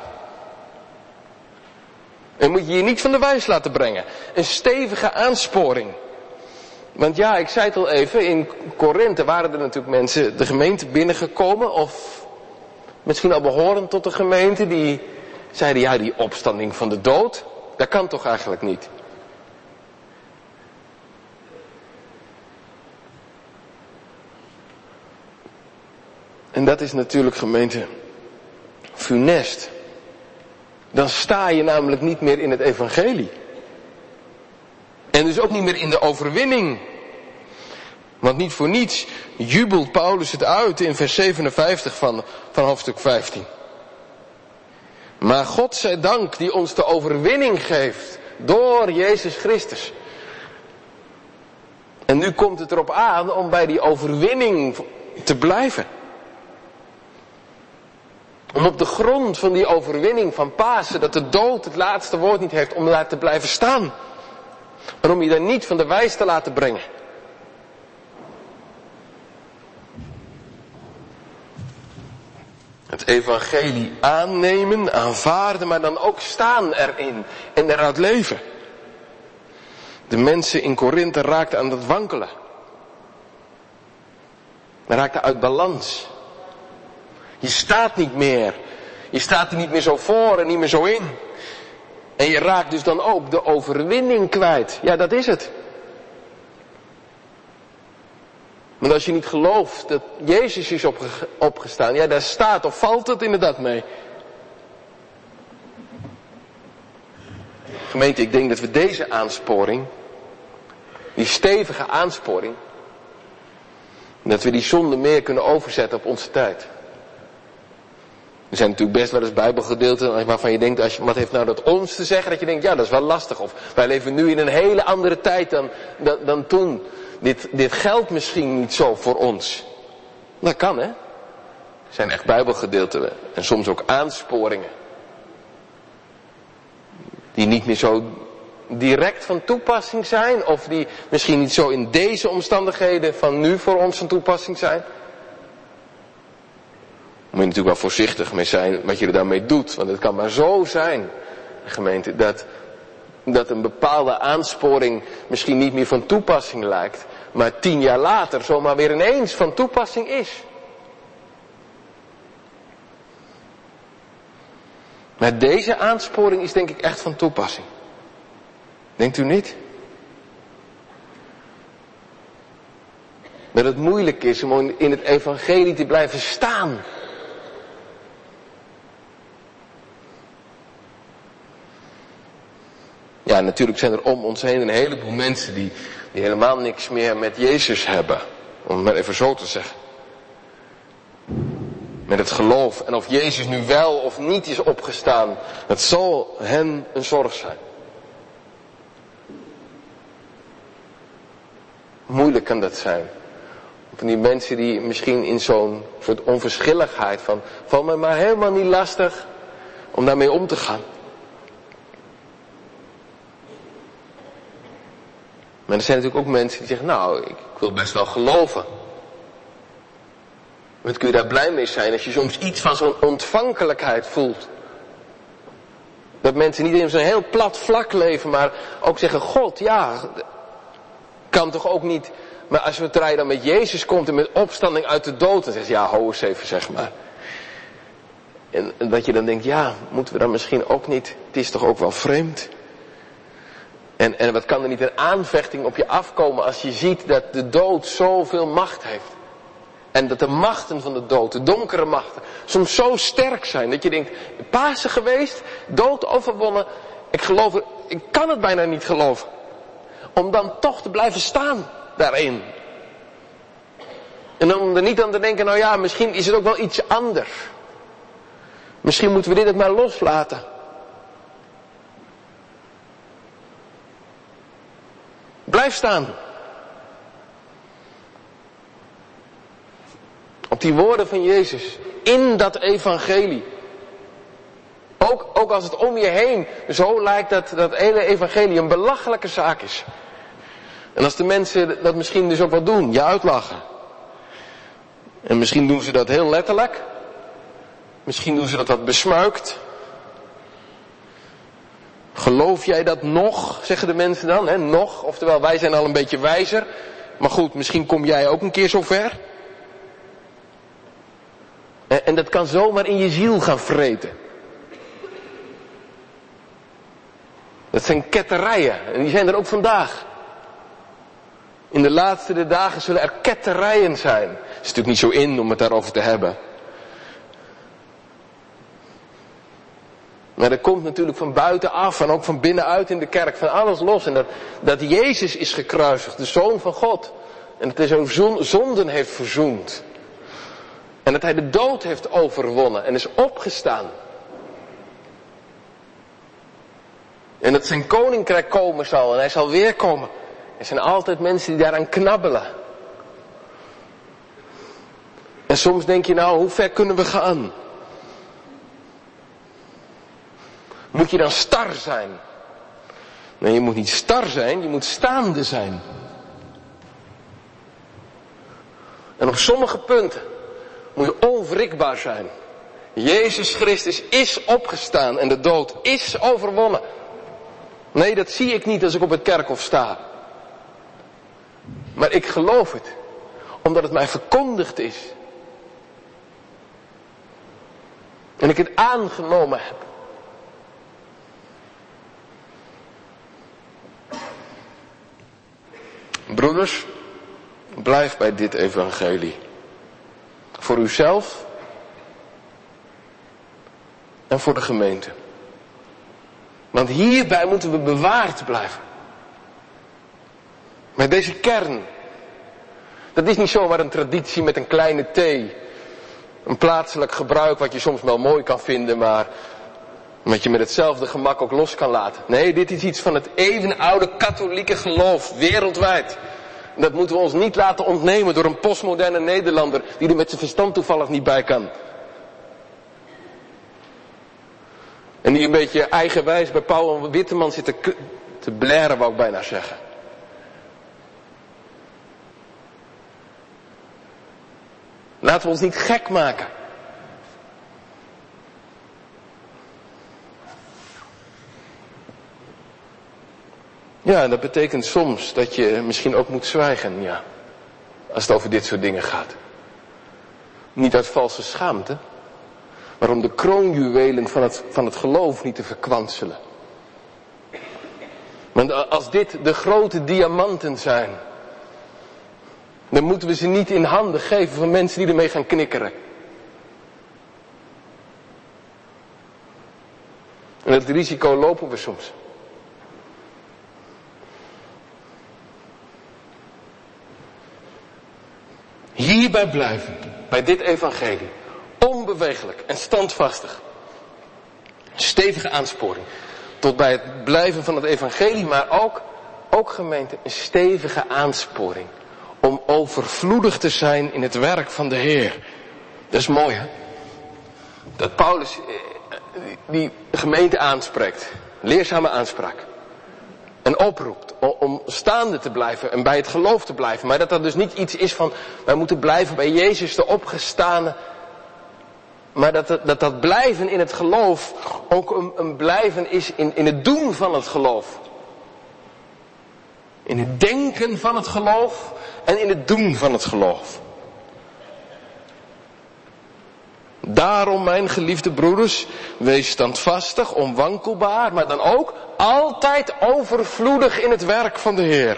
En moet je je niet van de wijs laten brengen. Een stevige aansporing. Want ja, ik zei het al even, in Korinthe waren er natuurlijk mensen de gemeente binnengekomen. Of misschien al behorend tot de gemeente. Die zeiden, ja, die opstanding van de dood. Dat kan toch eigenlijk niet. En dat is natuurlijk, gemeente, funest. Dan sta je namelijk niet meer in het evangelie. En dus ook niet meer in de overwinning. Want niet voor niets jubelt Paulus het uit in vers 57 van hoofdstuk 15. Maar God zij dank die ons de overwinning geeft door Jezus Christus. En nu komt het erop aan om bij die overwinning te blijven. Om op de grond van die overwinning van Pasen, dat de dood het laatste woord niet heeft, om daar te blijven staan. En om je daar niet van de wijs te laten brengen. Het evangelie aannemen, aanvaarden, maar dan ook staan erin en eruit leven. De mensen in Korinthe raakten aan het wankelen. Raakten uit balans. Je staat niet meer. Je staat er niet meer zo voor en niet meer zo in. En je raakt dus dan ook de overwinning kwijt. Ja, dat is het. Want als je niet gelooft dat Jezus is opgestaan, ja, daar staat of valt het inderdaad mee. Gemeente, ik denk dat we deze aansporing, die stevige aansporing, dat we die zonde meer kunnen overzetten op onze tijd. Er zijn natuurlijk best wel eens bijbelgedeelten waarvan je denkt, wat heeft nou dat ons te zeggen? Dat je denkt, ja, dat is wel lastig. Of wij leven nu in een hele andere tijd dan toen. Dit geldt misschien niet zo voor ons. Dat kan, hè? Er zijn echt bijbelgedeelten en soms ook aansporingen. Die niet meer zo direct van toepassing zijn, of die misschien niet zo in deze omstandigheden van nu voor ons van toepassing zijn. Moet je natuurlijk wel voorzichtig mee zijn wat je er daarmee doet, want het kan maar zo zijn, gemeente, dat een bepaalde aansporing misschien niet meer van toepassing lijkt, maar 10 jaar later zomaar weer ineens van toepassing is. Maar deze aansporing is denk ik echt van toepassing. Denkt u niet? Dat het moeilijk is om in het evangelie te blijven staan. Ja, natuurlijk zijn er om ons heen een heleboel mensen die helemaal niks meer met Jezus hebben. Om het maar even zo te zeggen. Met het geloof. En of Jezus nu wel of niet is opgestaan, dat zal hen een zorg zijn. Moeilijk kan dat zijn. Van die mensen die misschien in zo'n soort onverschilligheid van me maar helemaal niet lastig om daarmee om te gaan. Maar er zijn natuurlijk ook mensen die zeggen, nou, ik wil best wel geloven. Wat kun je daar blij mee zijn als je soms iets van zo'n ontvankelijkheid voelt. Dat mensen niet in zo'n heel plat vlak leven, maar ook zeggen, God, ja, kan toch ook niet. Maar als we het dan met Jezus komt en met opstanding uit de dood, dan zegt ja, hou eens even, zeg maar. En dat je dan denkt, ja, moeten we dan misschien ook niet, het is toch ook wel vreemd. En wat kan er niet een aanvechting op je afkomen als je ziet dat de dood zoveel macht heeft. En dat de machten van de dood, de donkere machten, soms zo sterk zijn. Dat je denkt, Pasen geweest, dood overwonnen. Ik kan het bijna niet geloven. Om dan toch te blijven staan daarin. En om er niet aan te denken, nou ja, misschien is het ook wel iets anders. Misschien moeten we dit ook maar loslaten. Blijf staan. Op die woorden van Jezus. In dat evangelie. Ook als het om je heen zo lijkt dat hele evangelie een belachelijke zaak is. En als de mensen dat misschien dus ook wel doen. Je uitlachen. En misschien doen ze dat heel letterlijk. Misschien doen ze dat wat besmuikt. Geloof jij dat nog, zeggen de mensen dan, hè? Nog, oftewel wij zijn al een beetje wijzer. Maar goed, misschien kom jij ook een keer zo ver. En dat kan zomaar in je ziel gaan vreten. Dat zijn ketterijen, en die zijn er ook vandaag. In de laatste dagen zullen er ketterijen zijn. Het is natuurlijk niet zo in om het daarover te hebben. Maar er komt natuurlijk van buitenaf en ook van binnenuit in de kerk van alles los. En dat Jezus is gekruisigd, de Zoon van God. En dat hij zo'n zonden heeft verzoend. En dat hij de dood heeft overwonnen en is opgestaan. En dat zijn koninkrijk komen zal en hij zal weer komen. Er zijn altijd mensen die daaraan knabbelen. En soms denk je nou, hoe ver kunnen we gaan? Moet je dan star zijn? Nee, je moet niet star zijn, je moet staande zijn. En op sommige punten moet je onwrikbaar zijn. Jezus Christus is opgestaan en de dood is overwonnen. Nee, dat zie ik niet als ik op het kerkhof sta. Maar ik geloof het. Omdat het mij verkondigd is. En ik het aangenomen heb. Broeders, blijf bij dit evangelie. Voor uzelf en voor de gemeente. Want hierbij moeten we bewaard blijven. Met deze kern. Dat is niet zomaar een traditie met een kleine t. Een plaatselijk gebruik wat je soms wel mooi kan vinden, maar wat je met hetzelfde gemak ook los kan laten. Nee, dit is iets van het eeuwenoude katholieke geloof, wereldwijd. Dat moeten we ons niet laten ontnemen door een postmoderne Nederlander die er met zijn verstand toevallig niet bij kan. En die een beetje eigenwijs bij Paul Witteman zit te blaren, wou ik bijna zeggen. Laten we ons niet gek maken. Ja, dat betekent soms dat je misschien ook moet zwijgen, ja. Als het over dit soort dingen gaat. Niet uit valse schaamte, maar om de kroonjuwelen van het geloof niet te verkwanselen. Want als dit de grote diamanten zijn, dan moeten we ze niet in handen geven van mensen die ermee gaan knikkeren. En dat risico lopen we soms. Hierbij blijven, bij dit evangelie. Onbeweeglijk en standvastig. Stevige aansporing. Tot bij het blijven van het evangelie, maar ook gemeente, een stevige aansporing. Om overvloedig te zijn in het werk van de Heer. Dat is mooi, hè? Dat Paulus die gemeente aanspreekt. Leerzame aanspraak. En oproept om staande te blijven en bij het geloof te blijven. Maar dat dus niet iets is van, wij moeten blijven bij Jezus de opgestane. Maar dat blijven in het geloof ook een blijven is in het doen van het geloof. In het denken van het geloof en in het doen van het geloof. Daarom, mijn geliefde broeders, wees standvastig, onwankelbaar, maar dan ook altijd overvloedig in het werk van de Heer.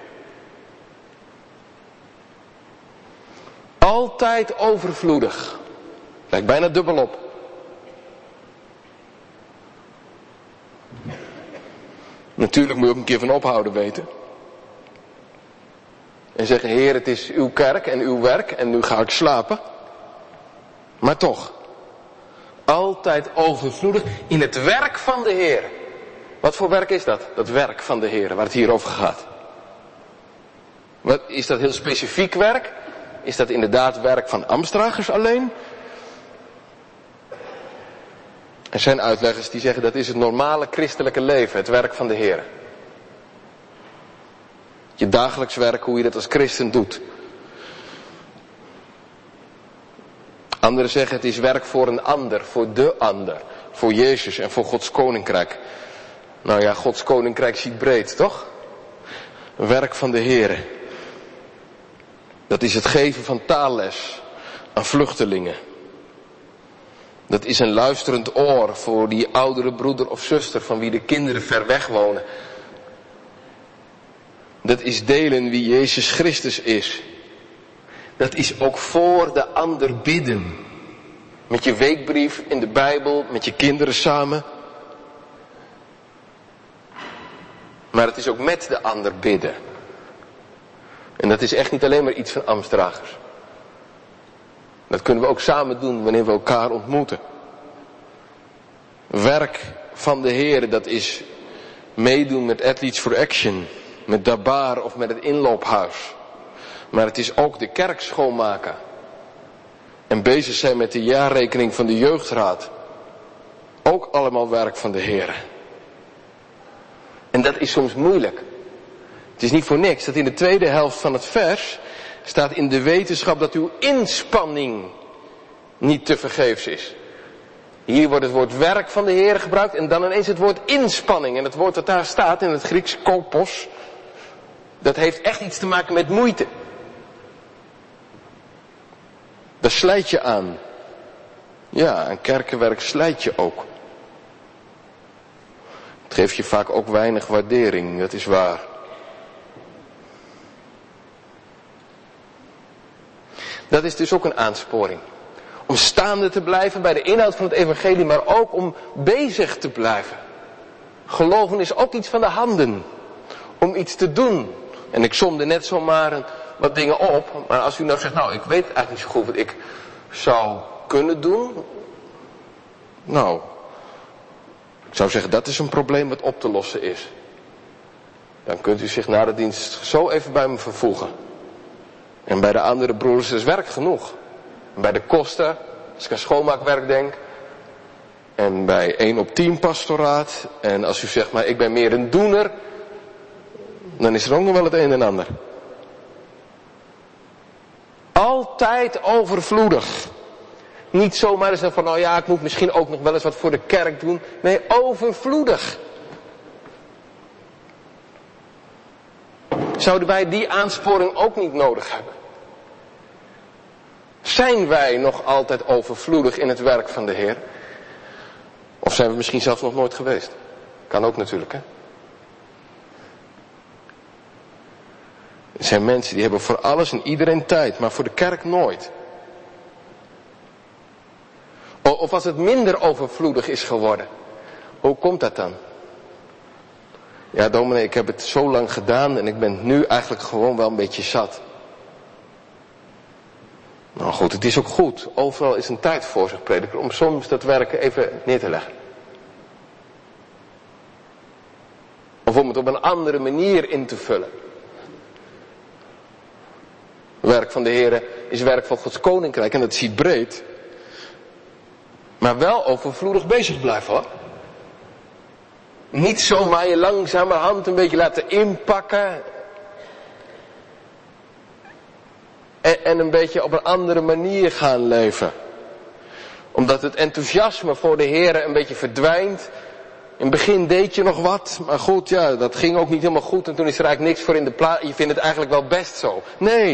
Altijd overvloedig. Lijkt bijna dubbelop. Natuurlijk moet je ook een keer van ophouden weten. En zeggen, Heer, het is uw kerk en uw werk en nu ga ik slapen. Maar toch, altijd overvloedig in het werk van de Heer. Wat voor werk is dat? Dat werk van de Heer, waar het hier over gaat. Is dat heel specifiek werk? Is dat inderdaad werk van ambtsdragers alleen? Er zijn uitleggers die zeggen dat is het normale christelijke leven, het werk van de Heer. Je dagelijks werk, hoe je dat als christen doet. Anderen zeggen het is werk voor een ander, voor de ander. Voor Jezus en voor Gods koninkrijk. Nou ja, Gods koninkrijk ziet breed, toch? Werk van de Heer. Dat is het geven van taalles aan vluchtelingen. Dat is een luisterend oor voor die oudere broeder of zuster van wie de kinderen ver weg wonen. Dat is delen wie Jezus Christus is. Dat is ook voor de ander bidden. Met je weekbrief in de Bijbel, met je kinderen samen. Maar het is ook met de ander bidden. En dat is echt niet alleen maar iets van ambtsdragers. Dat kunnen we ook samen doen wanneer we elkaar ontmoeten. Werk van de Heer, dat is meedoen met Athletes for Action. Met Dabar of met het inloophuis. Maar het is ook de kerk schoonmaken. En bezig zijn met de jaarrekening van de jeugdraad. Ook allemaal werk van de Heer. En dat is soms moeilijk. Het is niet voor niks dat in de tweede helft van het vers staat in de wetenschap dat uw inspanning niet te vergeefs is. Hier wordt het woord werk van de Heer gebruikt en dan ineens het woord inspanning. En het woord dat daar staat in het Grieks kopos, dat heeft echt iets te maken met moeite. Daar slijt je aan. Ja, aan kerkenwerk slijt je ook. Het geeft je vaak ook weinig waardering, dat is waar. Dat is dus ook een aansporing. Om staande te blijven bij de inhoud van het evangelie, maar ook om bezig te blijven. Geloven is ook iets van de handen. Om iets te doen. En ik somde net zomaar wat dingen op. Maar als u nou zegt, nou ik weet eigenlijk niet zo goed wat ik zou kunnen doen. Nou, ik zou zeggen dat is een probleem wat op te lossen is. Dan kunt u zich na de dienst zo even bij me vervoegen. En bij de andere broeders is werk genoeg. En bij de kosten, als ik aan schoonmaakwerk denk. en bij 1 op 10 pastoraat. En als u zegt, maar ik ben meer een doener, dan is er ook nog wel het een en ander. Altijd overvloedig. Niet zomaar eens van, nou ja, ik moet misschien ook nog wel eens wat voor de kerk doen. Nee, overvloedig. Zouden wij die aansporing ook niet nodig hebben? Zijn wij nog altijd overvloedig in het werk van de Heer? Of zijn we misschien zelfs nog nooit geweest? Kan ook natuurlijk, hè? Er zijn mensen die hebben voor alles en iedereen tijd, maar voor de kerk nooit. Of als het minder overvloedig is geworden. Hoe komt dat dan? Ja, dominee, ik heb het zo lang gedaan en ik ben nu eigenlijk gewoon wel een beetje zat. Nou goed, het is ook goed. Overal is een tijd voor, zegt prediker, om soms dat werken even neer te leggen. Of om het op een andere manier in te vullen. Werk van de Heer is werk van Gods koninkrijk en dat ziet breed. Maar wel overvloedig bezig blijven, hoor. Niet zomaar je langzamerhand een beetje laten inpakken. En een beetje op een andere manier gaan leven. Omdat het enthousiasme voor de Heer een beetje verdwijnt. In het begin deed je nog wat. Maar goed, ja, dat ging ook niet helemaal goed. En toen is er eigenlijk niks voor in de plaats. Je vindt het eigenlijk wel best zo. Nee.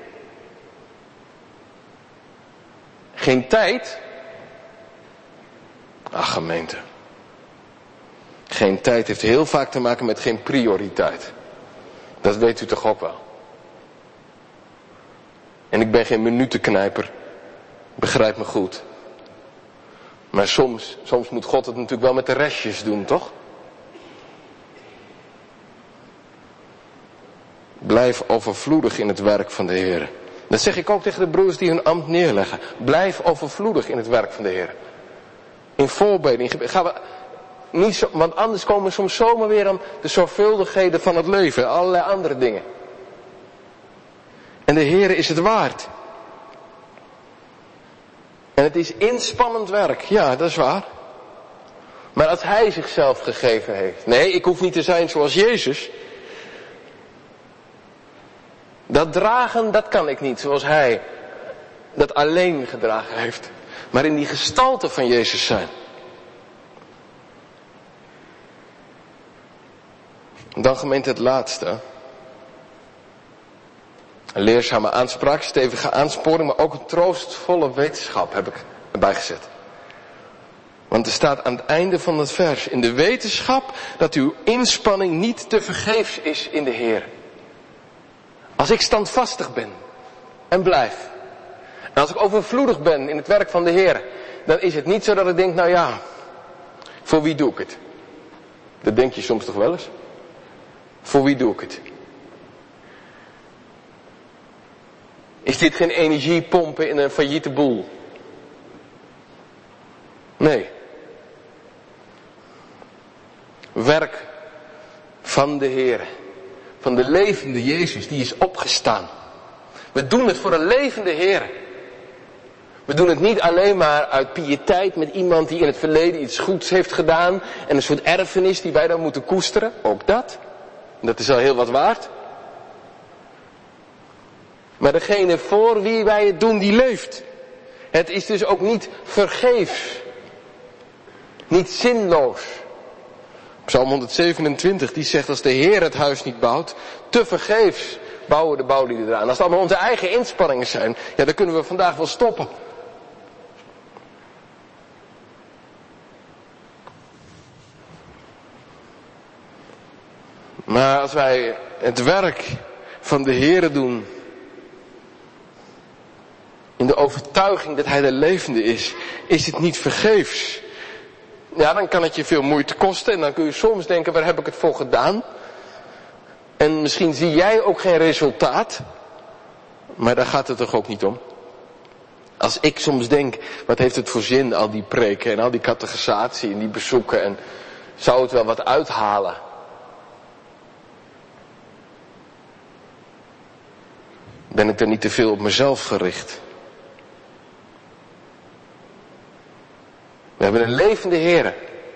Geen tijd. Ach, gemeente. Geen tijd heeft heel vaak te maken met geen prioriteit. Dat weet u toch ook wel. En ik ben geen minutenknijper. Begrijp me goed. Maar soms moet God het natuurlijk wel met de restjes doen, toch? Blijf overvloedig in het werk van de Heer. Dat zeg ik ook tegen de broers die hun ambt neerleggen. Blijf overvloedig in het werk van de Heer. In voorbeden, gaan we niet zo, want anders komen we soms zomaar weer aan de zorgvuldigheden van het leven. Allerlei andere dingen. En de Heer is het waard. En het is inspannend werk. Ja, dat is waar. Maar als Hij zichzelf gegeven heeft. Nee, ik hoef niet te zijn zoals Jezus. Dat dragen, dat kan ik niet zoals Hij dat alleen gedragen heeft. Maar in die gestalte van Jezus zijn. Dan gemeente het laatste. Een leerzame aanspraak, stevige aansporing, maar ook een troostvolle wetenschap heb ik erbij gezet. Want er staat aan het einde van het vers, in de wetenschap dat uw inspanning niet te vergeefs is in de Heer. Als ik standvastig ben en blijf, en als ik overvloedig ben in het werk van de Heer, dan is het niet zo dat ik denk, nou ja, voor wie doe ik het? Dat denk je soms toch wel eens? Voor wie doe ik het? Is dit geen energiepompen in een failliete boel? Nee. Werk van de Heer. Van de levende Jezus, die is opgestaan. We doen het voor een levende Heer. We doen het niet alleen maar uit piëteit met iemand die in het verleden iets goeds heeft gedaan. En een soort erfenis die wij dan moeten koesteren. Ook dat. Dat is al heel wat waard. Maar degene voor wie wij het doen, die leeft. Het is dus ook niet vergeefs. Niet zinloos. Psalm 127, die zegt, als de Heer het huis niet bouwt, te vergeefs bouwen de bouwlieden eraan. Als het allemaal onze eigen inspanningen zijn, ja, dan kunnen we vandaag wel stoppen. Maar als wij het werk van de Heere doen, in de overtuiging dat Hij de levende is het niet vergeefs. Ja, dan kan het je veel moeite kosten en dan kun je soms denken, waar heb ik het voor gedaan? En misschien zie jij ook geen resultaat, maar daar gaat het toch ook niet om? Als ik soms denk, wat heeft het voor zin, al die preken en al die catechisatie en die bezoeken, en zou het wel wat uithalen? Ben ik er niet te veel op mezelf gericht? We hebben een levende Heer.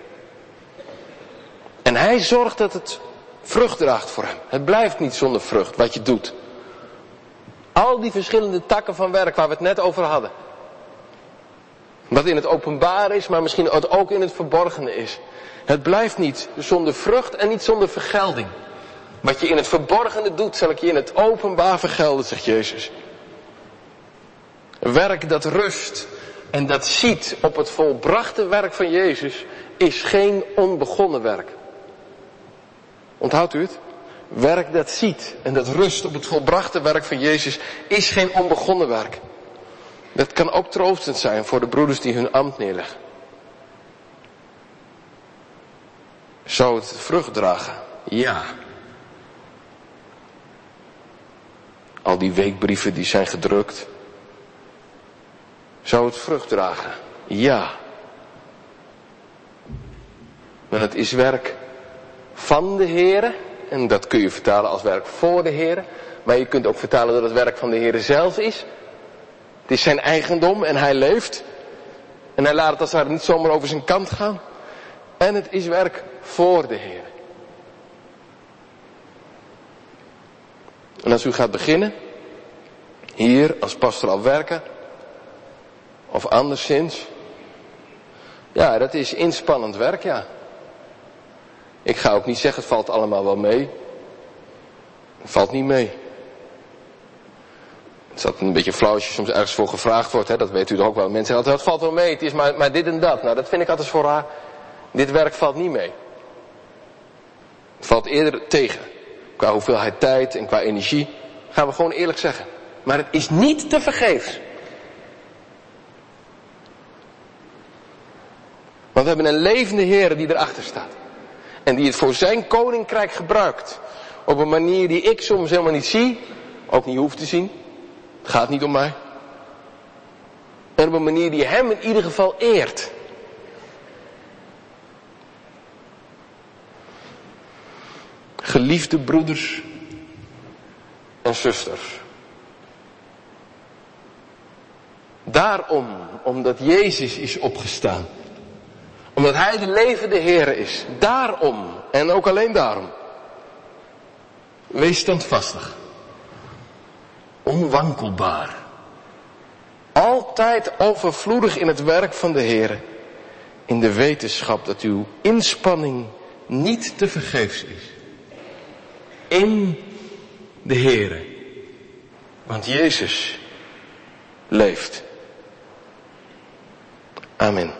En Hij zorgt dat het vrucht draagt voor Hem. Het blijft niet zonder vrucht wat je doet. Al die verschillende takken van werk waar we het net over hadden. Wat in het openbaar is, maar misschien ook in het verborgene is. Het blijft niet zonder vrucht en niet zonder vergelding. Wat je in het verborgene doet, zal ik je in het openbaar vergelden, zegt Jezus. Werk dat rust en dat ziet op het volbrachte werk van Jezus is geen onbegonnen werk. Onthoudt u het? Werk dat ziet en dat rust op het volbrachte werk van Jezus is geen onbegonnen werk. Dat kan ook troostend zijn voor de broeders die hun ambt neerleggen. Zou het vrucht dragen? Ja. Al die weekbrieven die zijn gedrukt. Zou het vrucht dragen? Ja. Maar het is werk van de Heere. En dat kun je vertalen als werk voor de Heere. Maar je kunt ook vertalen dat het werk van de Heere zelf is. Het is zijn eigendom en hij leeft. En hij laat het als het niet zomaar over zijn kant gaan. En het is werk voor de Heer. En als u gaat beginnen, hier als pastoraal werken, of anderszins, ja, dat is inspannend werk, ja. Ik ga ook niet zeggen, het valt allemaal wel mee. Het valt niet mee. Het is altijd een beetje flauw als je soms ergens voor gevraagd wordt, hè? Dat weet u toch ook wel. Mensen zeggen altijd, het valt wel mee, het is maar dit en dat. Nou, dat vind ik altijd zo raar. Dit werk valt niet mee. Het valt eerder tegen. Qua hoeveelheid tijd en qua energie. Gaan we gewoon eerlijk zeggen. Maar het is niet te vergeefs. Want we hebben een levende Heer die erachter staat. En die het voor zijn koninkrijk gebruikt. Op een manier die ik soms helemaal niet zie. Ook niet hoef te zien. Het gaat niet om mij. En op een manier die hem in ieder geval eert. Geliefde broeders en zusters. Daarom, omdat Jezus is opgestaan. Omdat Hij de levende Heer is. Daarom, en ook alleen daarom. Wees standvastig. Onwankelbaar. Altijd overvloedig in het werk van de Heer. In de wetenschap dat uw inspanning niet te vergeefs is. In de Heere. Want Jezus leeft. Amen.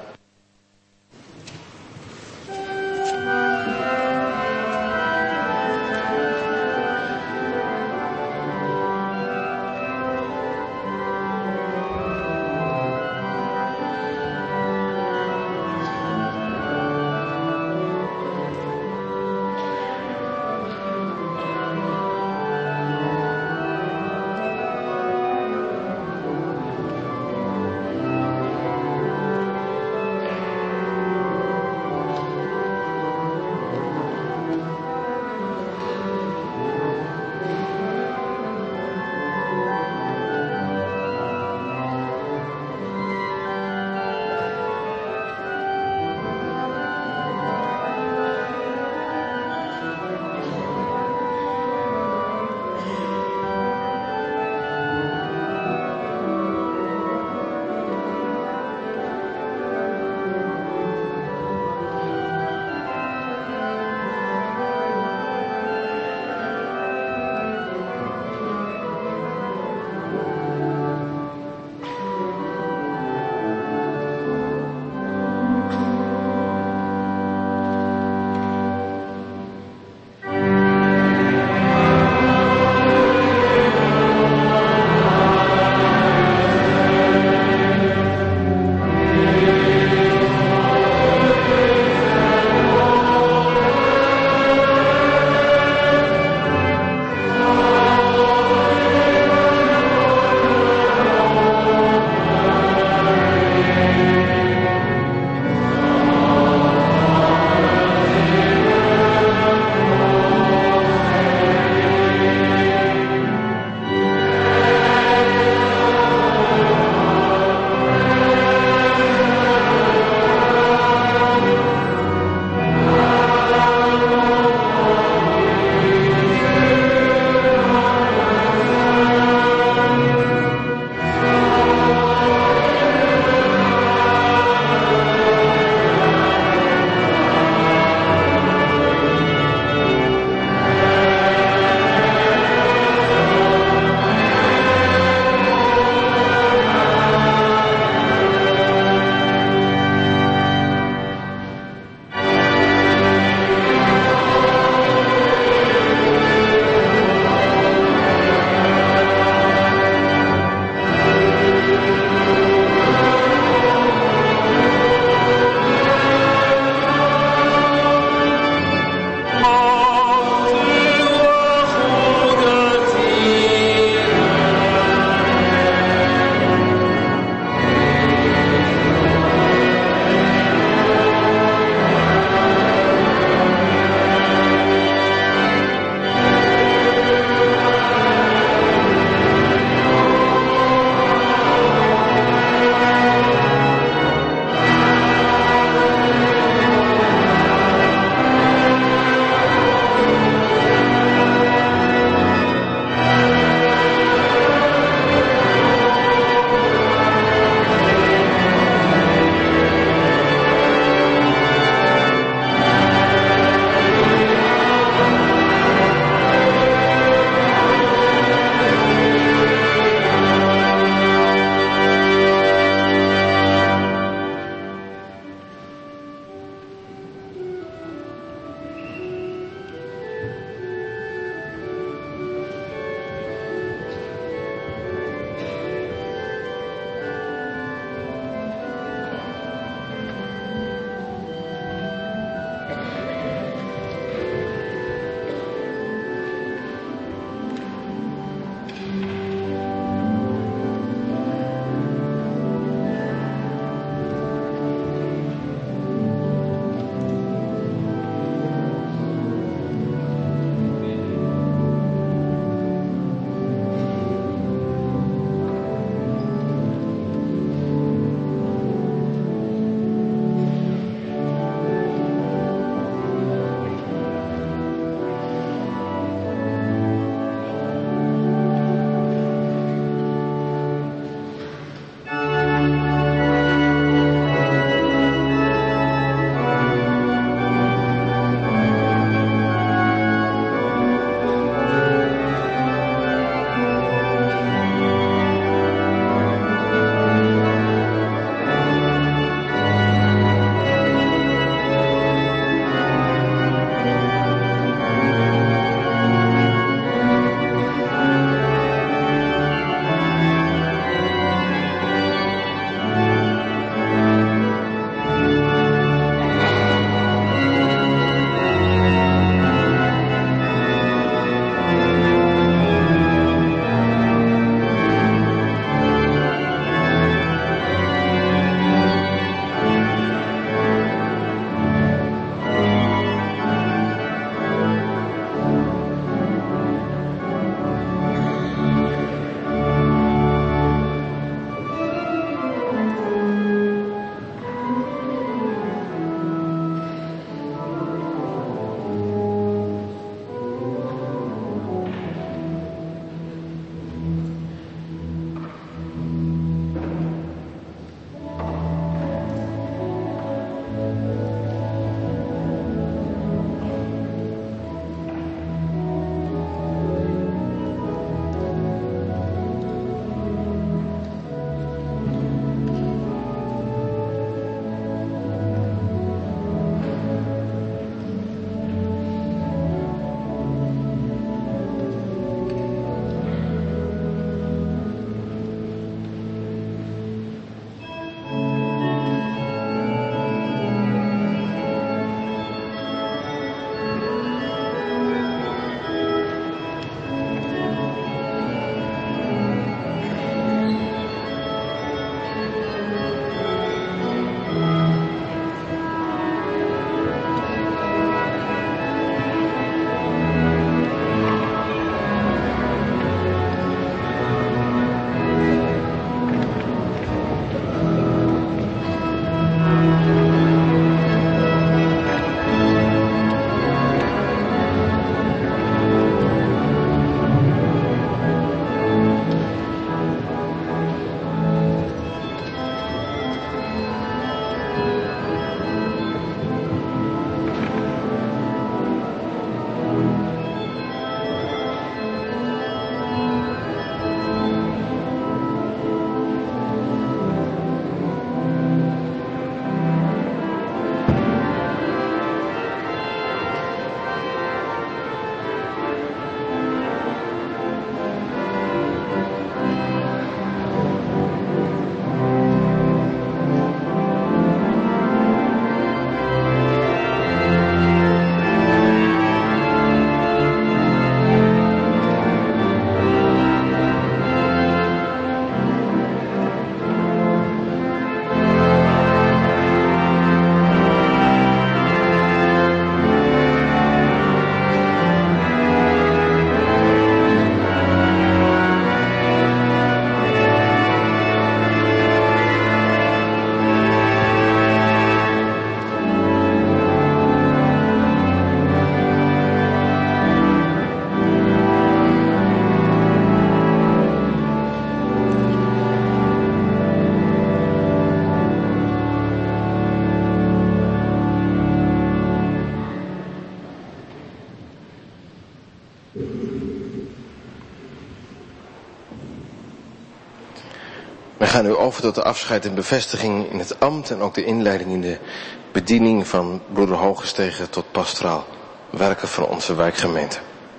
Wij gaan nu over tot de afscheid en bevestiging in het ambt en ook de inleiding in de bediening van broeder Hogestegen tot pastoraal werken van onze wijkgemeente.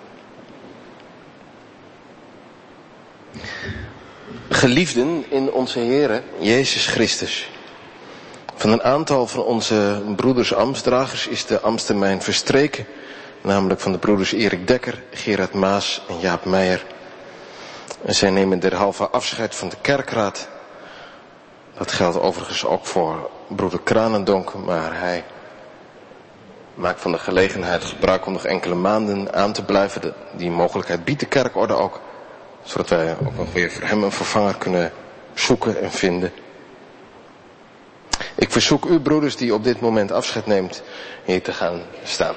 Geliefden in onze Heere Jezus Christus. Van een aantal van onze broeders ambtsdragers is de ambtstermijn verstreken. Namelijk van de broeders Erik Dekker, Gerard Maas en Jaap Meijer. En zij nemen derhalve afscheid van de kerkraad. Dat geldt overigens ook voor broeder Kranendonk, maar hij maakt van de gelegenheid gebruik om nog enkele maanden aan te blijven. Die mogelijkheid biedt de kerkorde ook, zodat wij ook nog weer voor hem een vervanger kunnen zoeken en vinden. Ik verzoek u, broeders die op dit moment afscheid neemt, hier te gaan staan.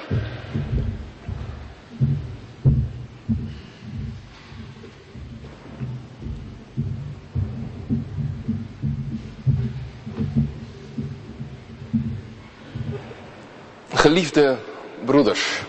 Geliefde broeders,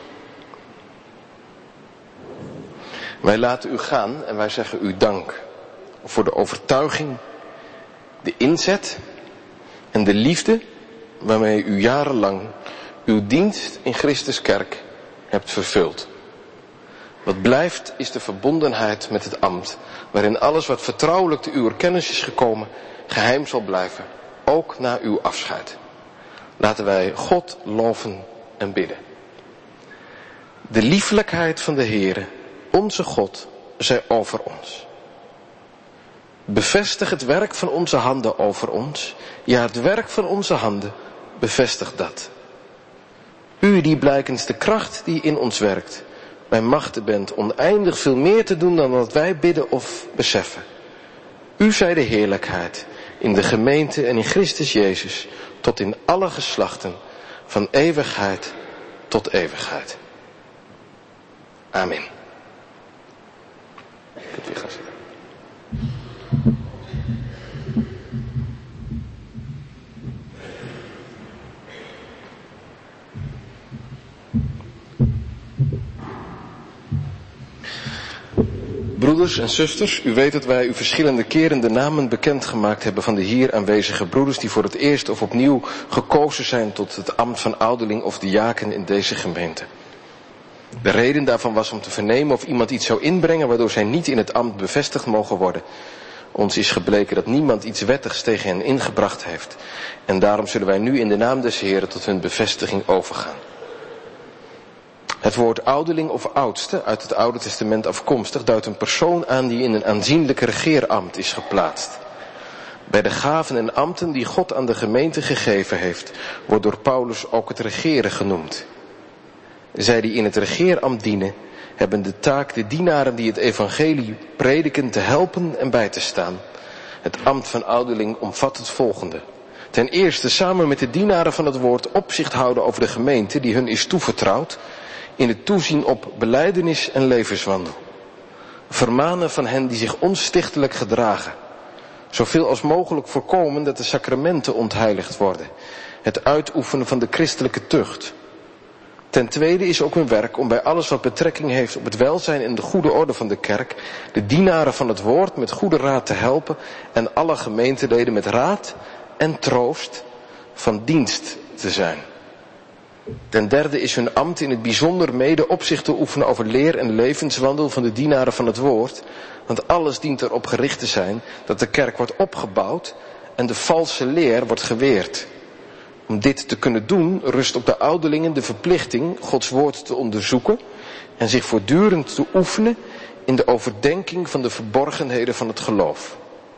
wij laten u gaan en wij zeggen u dank voor de overtuiging, de inzet en de liefde waarmee u jarenlang uw dienst in Christus Kerk hebt vervuld. Wat blijft is de verbondenheid met het ambt, waarin alles wat vertrouwelijk te uw kennis is gekomen, geheim zal blijven, ook na uw afscheid. Laten wij God loven en bidden. De liefelijkheid van de Heere, onze God, zij over ons. Bevestig het werk van onze handen over ons. Ja, het werk van onze handen, bevestig dat. U die blijkens de kracht die in ons werkt, bij machten bent oneindig veel meer te doen dan wat wij bidden of beseffen. U zij de heerlijkheid in de gemeente en in Christus Jezus, tot in alle geslachten, van eeuwigheid tot eeuwigheid. Amen. Je kunt weer gaan zitten. Broeders en zusters, u weet dat wij u verschillende keren de namen bekendgemaakt hebben van de hier aanwezige broeders die voor het eerst of opnieuw gekozen zijn tot het ambt van ouderling of diaken in deze gemeente. De reden daarvan was om te vernemen of iemand iets zou inbrengen waardoor zij niet in het ambt bevestigd mogen worden. Ons is gebleken dat niemand iets wettigs tegen hen ingebracht heeft en daarom zullen wij nu in de naam des Heren tot hun bevestiging overgaan. Het woord ouderling of oudste, uit het Oude Testament afkomstig, duidt een persoon aan die in een aanzienlijk regeerambt is geplaatst. Bij de gaven en ambten die God aan de gemeente gegeven heeft, wordt door Paulus ook het regeren genoemd. Zij die in het regeerambt dienen, hebben de taak de dienaren die het evangelie prediken te helpen en bij te staan. Het ambt van ouderling omvat het volgende. Ten eerste samen met de dienaren van het woord opzicht houden over de gemeente die hun is toevertrouwd, in het toezien op belijdenis en levenswandel. Vermanen van hen die zich onstichtelijk gedragen. Zoveel als mogelijk voorkomen dat de sacramenten ontheiligd worden. Het uitoefenen van de christelijke tucht. Ten tweede is ook hun werk om bij alles wat betrekking heeft op het welzijn en de goede orde van de kerk, de dienaren van het woord met goede raad te helpen en alle gemeenteleden met raad en troost van dienst te zijn. Ten derde is hun ambt in het bijzonder mede opzicht te oefenen over leer en levenswandel van de dienaren van het woord, want alles dient erop gericht te zijn dat de kerk wordt opgebouwd en de valse leer wordt geweerd. Om dit te kunnen doen rust op de ouderlingen de verplichting Gods woord te onderzoeken en zich voortdurend te oefenen in de overdenking van de verborgenheden van het geloof.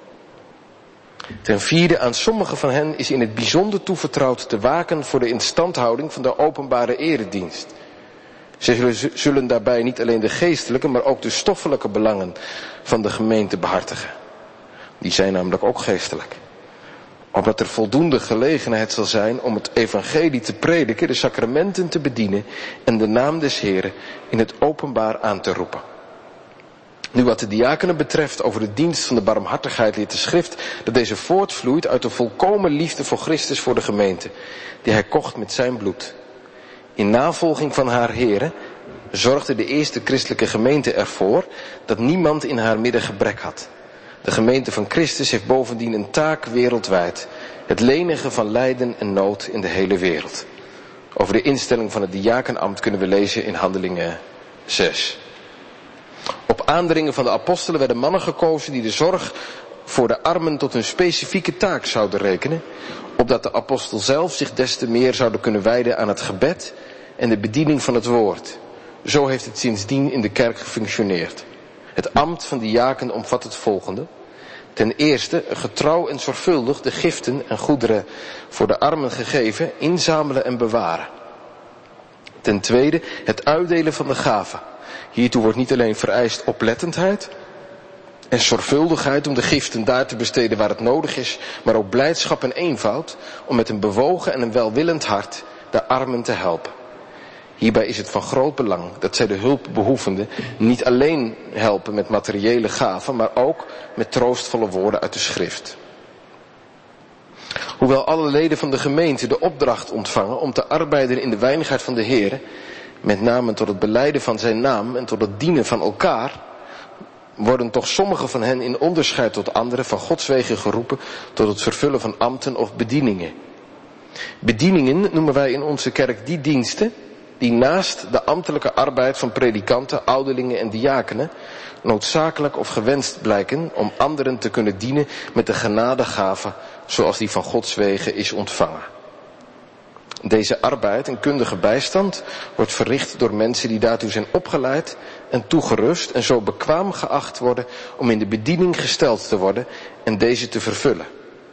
Ten vierde, aan sommigen van hen is in het bijzonder toevertrouwd te waken voor de instandhouding van de openbare eredienst. Ze zullen daarbij niet alleen de geestelijke, maar ook de stoffelijke belangen van de gemeente behartigen. Die zijn namelijk ook geestelijk. Opdat er voldoende gelegenheid zal zijn om het evangelie te prediken, de sacramenten te bedienen en de naam des Heren in het openbaar aan te roepen. Nu wat de diakenen betreft over de dienst van de barmhartigheid leert de schrift dat deze voortvloeit uit de volkomen liefde voor Christus voor de gemeente, die hij kocht met zijn bloed. In navolging van haar Heren zorgde de eerste christelijke gemeente ervoor dat niemand in haar midden gebrek had. De gemeente van Christus heeft bovendien een taak wereldwijd. Het lenigen van lijden en nood in de hele wereld. Over de instelling van het diakenambt kunnen we lezen in Handelingen 6. Op aandringen van de apostelen werden mannen gekozen die de zorg voor de armen tot hun specifieke taak zouden rekenen, opdat de apostel zelf zich des te meer zouden kunnen wijden aan het gebed en de bediening van het woord. Zo heeft het sindsdien in de kerk gefunctioneerd. Het ambt van diaken omvat het volgende. Ten eerste, getrouw en zorgvuldig de giften en goederen voor de armen gegeven, inzamelen en bewaren. Ten tweede, het uitdelen van de gaven. Hiertoe wordt niet alleen vereist oplettendheid en zorgvuldigheid om de giften daar te besteden waar het nodig is, maar ook blijdschap en eenvoud om met een bewogen en een welwillend hart de armen te helpen. Hierbij is het van groot belang dat zij de hulpbehoevenden niet alleen helpen met materiële gaven, maar ook met troostvolle woorden uit de schrift. Hoewel alle leden van de gemeente de opdracht ontvangen om te arbeiden in de weinigheid van de Heere, met name tot het belijden van zijn naam en tot het dienen van elkaar, worden toch sommigen van hen in onderscheid tot anderen van Gods wegen geroepen tot het vervullen van ambten of bedieningen. Bedieningen noemen wij in onze kerk die diensten die naast de ambtelijke arbeid van predikanten, ouderlingen en diakenen noodzakelijk of gewenst blijken om anderen te kunnen dienen met de genadegave zoals die van Gods wegen is ontvangen. Deze arbeid en kundige bijstand wordt verricht door mensen die daartoe zijn opgeleid en toegerust en zo bekwaam geacht worden om in de bediening gesteld te worden en deze te vervullen.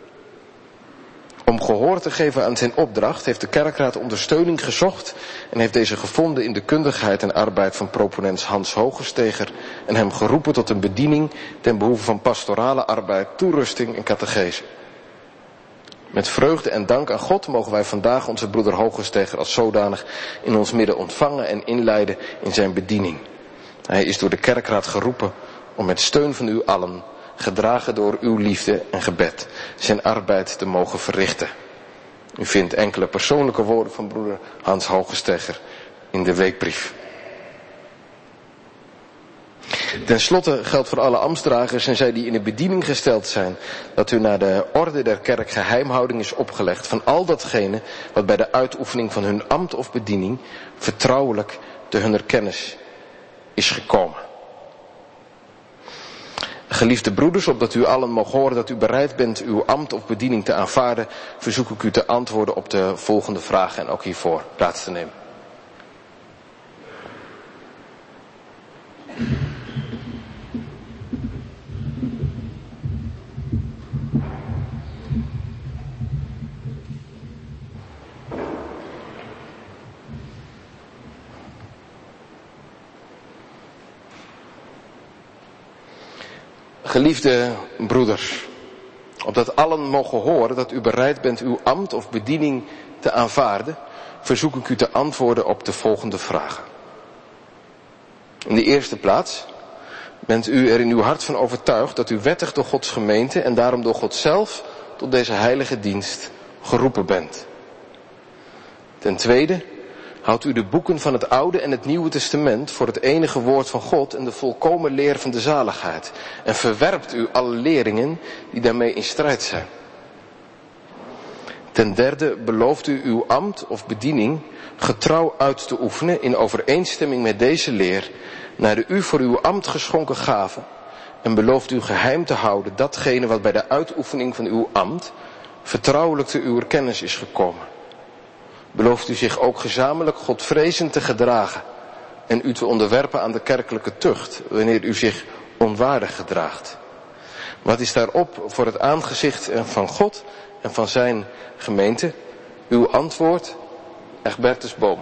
Om gehoor te geven aan zijn opdracht heeft de kerkraad ondersteuning gezocht en heeft deze gevonden in de kundigheid en arbeid van proponent Hans Hogesteger en hem geroepen tot een bediening ten behoeve van pastorale arbeid, toerusting en catechese. Met vreugde en dank aan God mogen wij vandaag onze broeder Hogesteger als zodanig in ons midden ontvangen en inleiden in zijn bediening. Hij is door de kerkraad geroepen om met steun van u allen, gedragen door uw liefde en gebed, zijn arbeid te mogen verrichten. U vindt enkele persoonlijke woorden van broeder Hans Hogesteger in de weekbrief. Ten slotte geldt voor alle ambtsdragers en zij die in de bediening gesteld zijn, dat u naar de orde der kerk geheimhouding is opgelegd van al datgene wat bij de uitoefening van hun ambt of bediening vertrouwelijk te hunner kennis is gekomen. Geliefde broeders, opdat u allen mogen horen dat u bereid bent uw ambt of bediening te aanvaarden, verzoek ik u te antwoorden op de volgende vragen en ook hiervoor plaats te nemen. Geliefde broeders, opdat allen mogen horen dat u bereid bent uw ambt of bediening te aanvaarden, verzoek ik u te antwoorden op de volgende vragen. In de eerste plaats, bent u er in uw hart van overtuigd dat u wettig door Gods gemeente en daarom door God zelf tot deze heilige dienst geroepen bent? Ten tweede, houdt u de boeken van het Oude en het Nieuwe Testament voor het enige woord van God en de volkomen leer van de zaligheid en verwerpt u alle leringen die daarmee in strijd zijn? Ten derde, belooft u uw ambt of bediening getrouw uit te oefenen in overeenstemming met deze leer naar de u voor uw ambt geschonken gave en belooft u geheim te houden datgene wat bij de uitoefening van uw ambt vertrouwelijk te uw kennis is gekomen? Belooft u zich ook gezamenlijk Godvrezend te gedragen en u te onderwerpen aan de kerkelijke tucht wanneer u zich onwaardig gedraagt? Wat is daarop voor het aangezicht van God en van zijn gemeente? Uw antwoord, Egbertus Boom.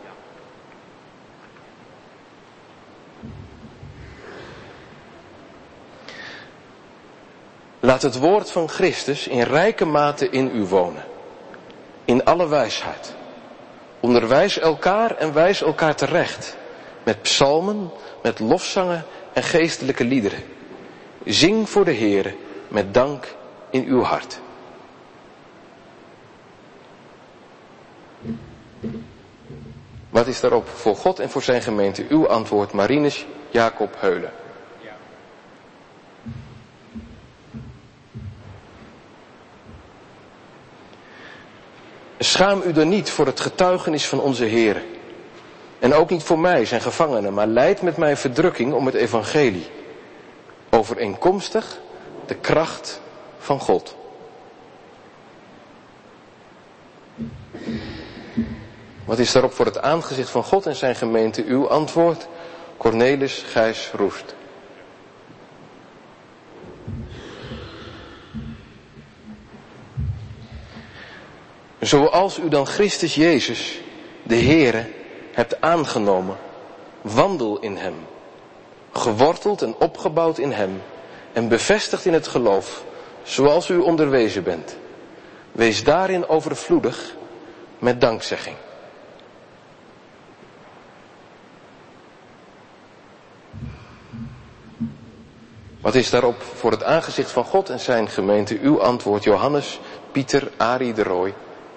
Laat het woord van Christus in rijke mate in u wonen, in alle wijsheid. Onderwijs elkaar en wijs elkaar terecht, met psalmen, met lofzangen en geestelijke liederen. Zing voor de Heere met dank in uw hart. Wat is daarop voor God en voor zijn gemeente uw antwoord, Marinus Jacob Heulen? Schaam u dan niet voor het getuigenis van onze Heere. En ook niet voor mij, zijn gevangene, maar lijd met mij verdrukking om het evangelie. Overeenkomstig de kracht van God. Wat is daarop voor het aangezicht van God en zijn gemeente uw antwoord? Cornelis Gijs Roest. Zoals u dan Christus Jezus, de Heere, hebt aangenomen, wandel in hem, geworteld en opgebouwd in hem en bevestigd in het geloof, zoals u onderwezen bent. Wees daarin overvloedig met dankzegging. Wat is daarop voor het aangezicht van God en zijn gemeente uw antwoord? Johannes, Pieter, Arie de Rooij.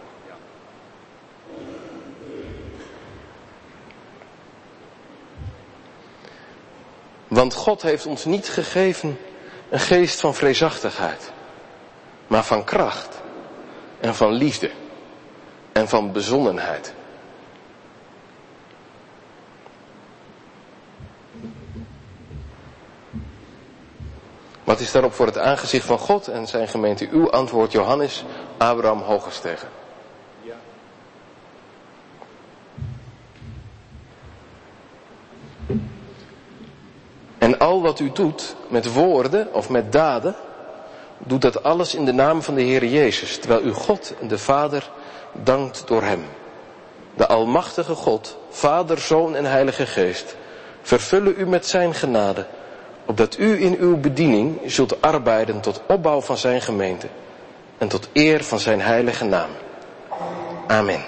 Want God heeft ons niet gegeven een geest van vreesachtigheid, maar van kracht en van liefde en van bezonnenheid. Wat is daarop voor het aangezicht van God en zijn gemeente uw antwoord? Johannes, Abraham Hogestegen. Ja. En al wat u doet met woorden of met daden, doet dat alles in de naam van de Heer Jezus, terwijl u God, de Vader, dankt door hem. De almachtige God, Vader, Zoon en Heilige Geest, vervullen u met zijn genade, opdat u in uw bediening zult arbeiden tot opbouw van zijn gemeente en tot eer van zijn heilige naam. Amen.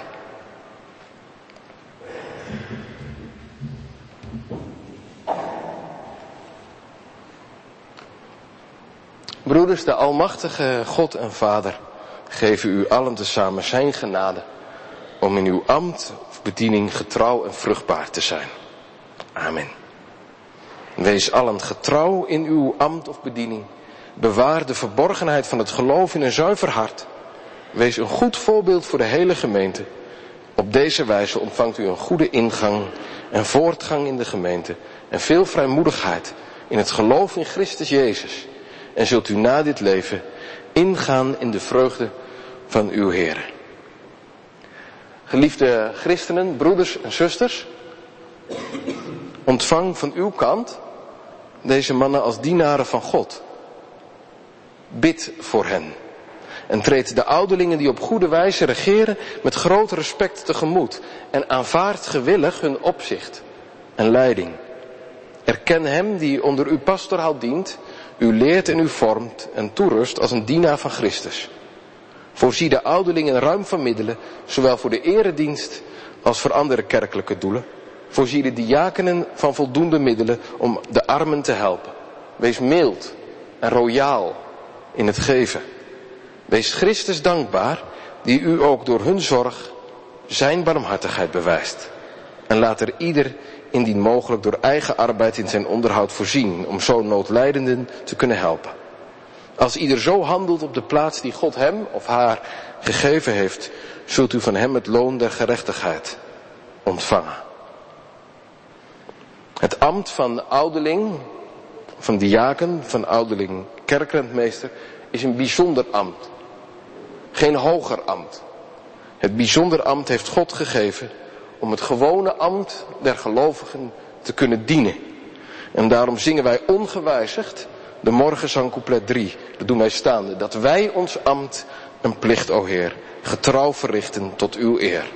Broeders, de almachtige God en Vader geven u allen tezamen zijn genade om in uw ambt of bediening getrouw en vruchtbaar te zijn. Amen. Wees allen getrouw in uw ambt of bediening. Bewaar de verborgenheid van het geloof in een zuiver hart. Wees een goed voorbeeld voor de hele gemeente. Op deze wijze ontvangt u een goede ingang en voortgang in de gemeente en veel vrijmoedigheid in het geloof in Christus Jezus. En zult u na dit leven ingaan in de vreugde van uw Heer. Geliefde christenen, broeders en zusters, ontvang van uw kant deze mannen als dienaren van God. Bid voor hen. En treed de ouderlingen die op goede wijze regeren met groot respect tegemoet. En aanvaard gewillig hun opzicht en leiding. Erken hem die onder uw pastoraal dient, u leert en u vormt en toerust als een dienaar van Christus. Voorzie de ouderlingen ruim van middelen, zowel voor de eredienst als voor andere kerkelijke doelen. Voorzie de diakenen van voldoende middelen om de armen te helpen. Wees mild en royaal in het geven. Wees Christus dankbaar, die u ook door hun zorg zijn barmhartigheid bewijst. En laat er ieder indien mogelijk door eigen arbeid in zijn onderhoud voorzien, om zo noodlijdenden te kunnen helpen. Als ieder zo handelt op de plaats die God hem of haar gegeven heeft, zult u van hem het loon der gerechtigheid ontvangen. Het ambt van ouderling, van diaken, van ouderling kerkrentmeester is een bijzonder ambt. Geen hoger ambt. Het bijzonder ambt heeft God gegeven om het gewone ambt der gelovigen te kunnen dienen. En daarom zingen wij ongewijzigd de morgenzang couplet 3. Dat doen wij staande. Dat wij ons ambt en plicht, o Heer, getrouw verrichten tot uw eer.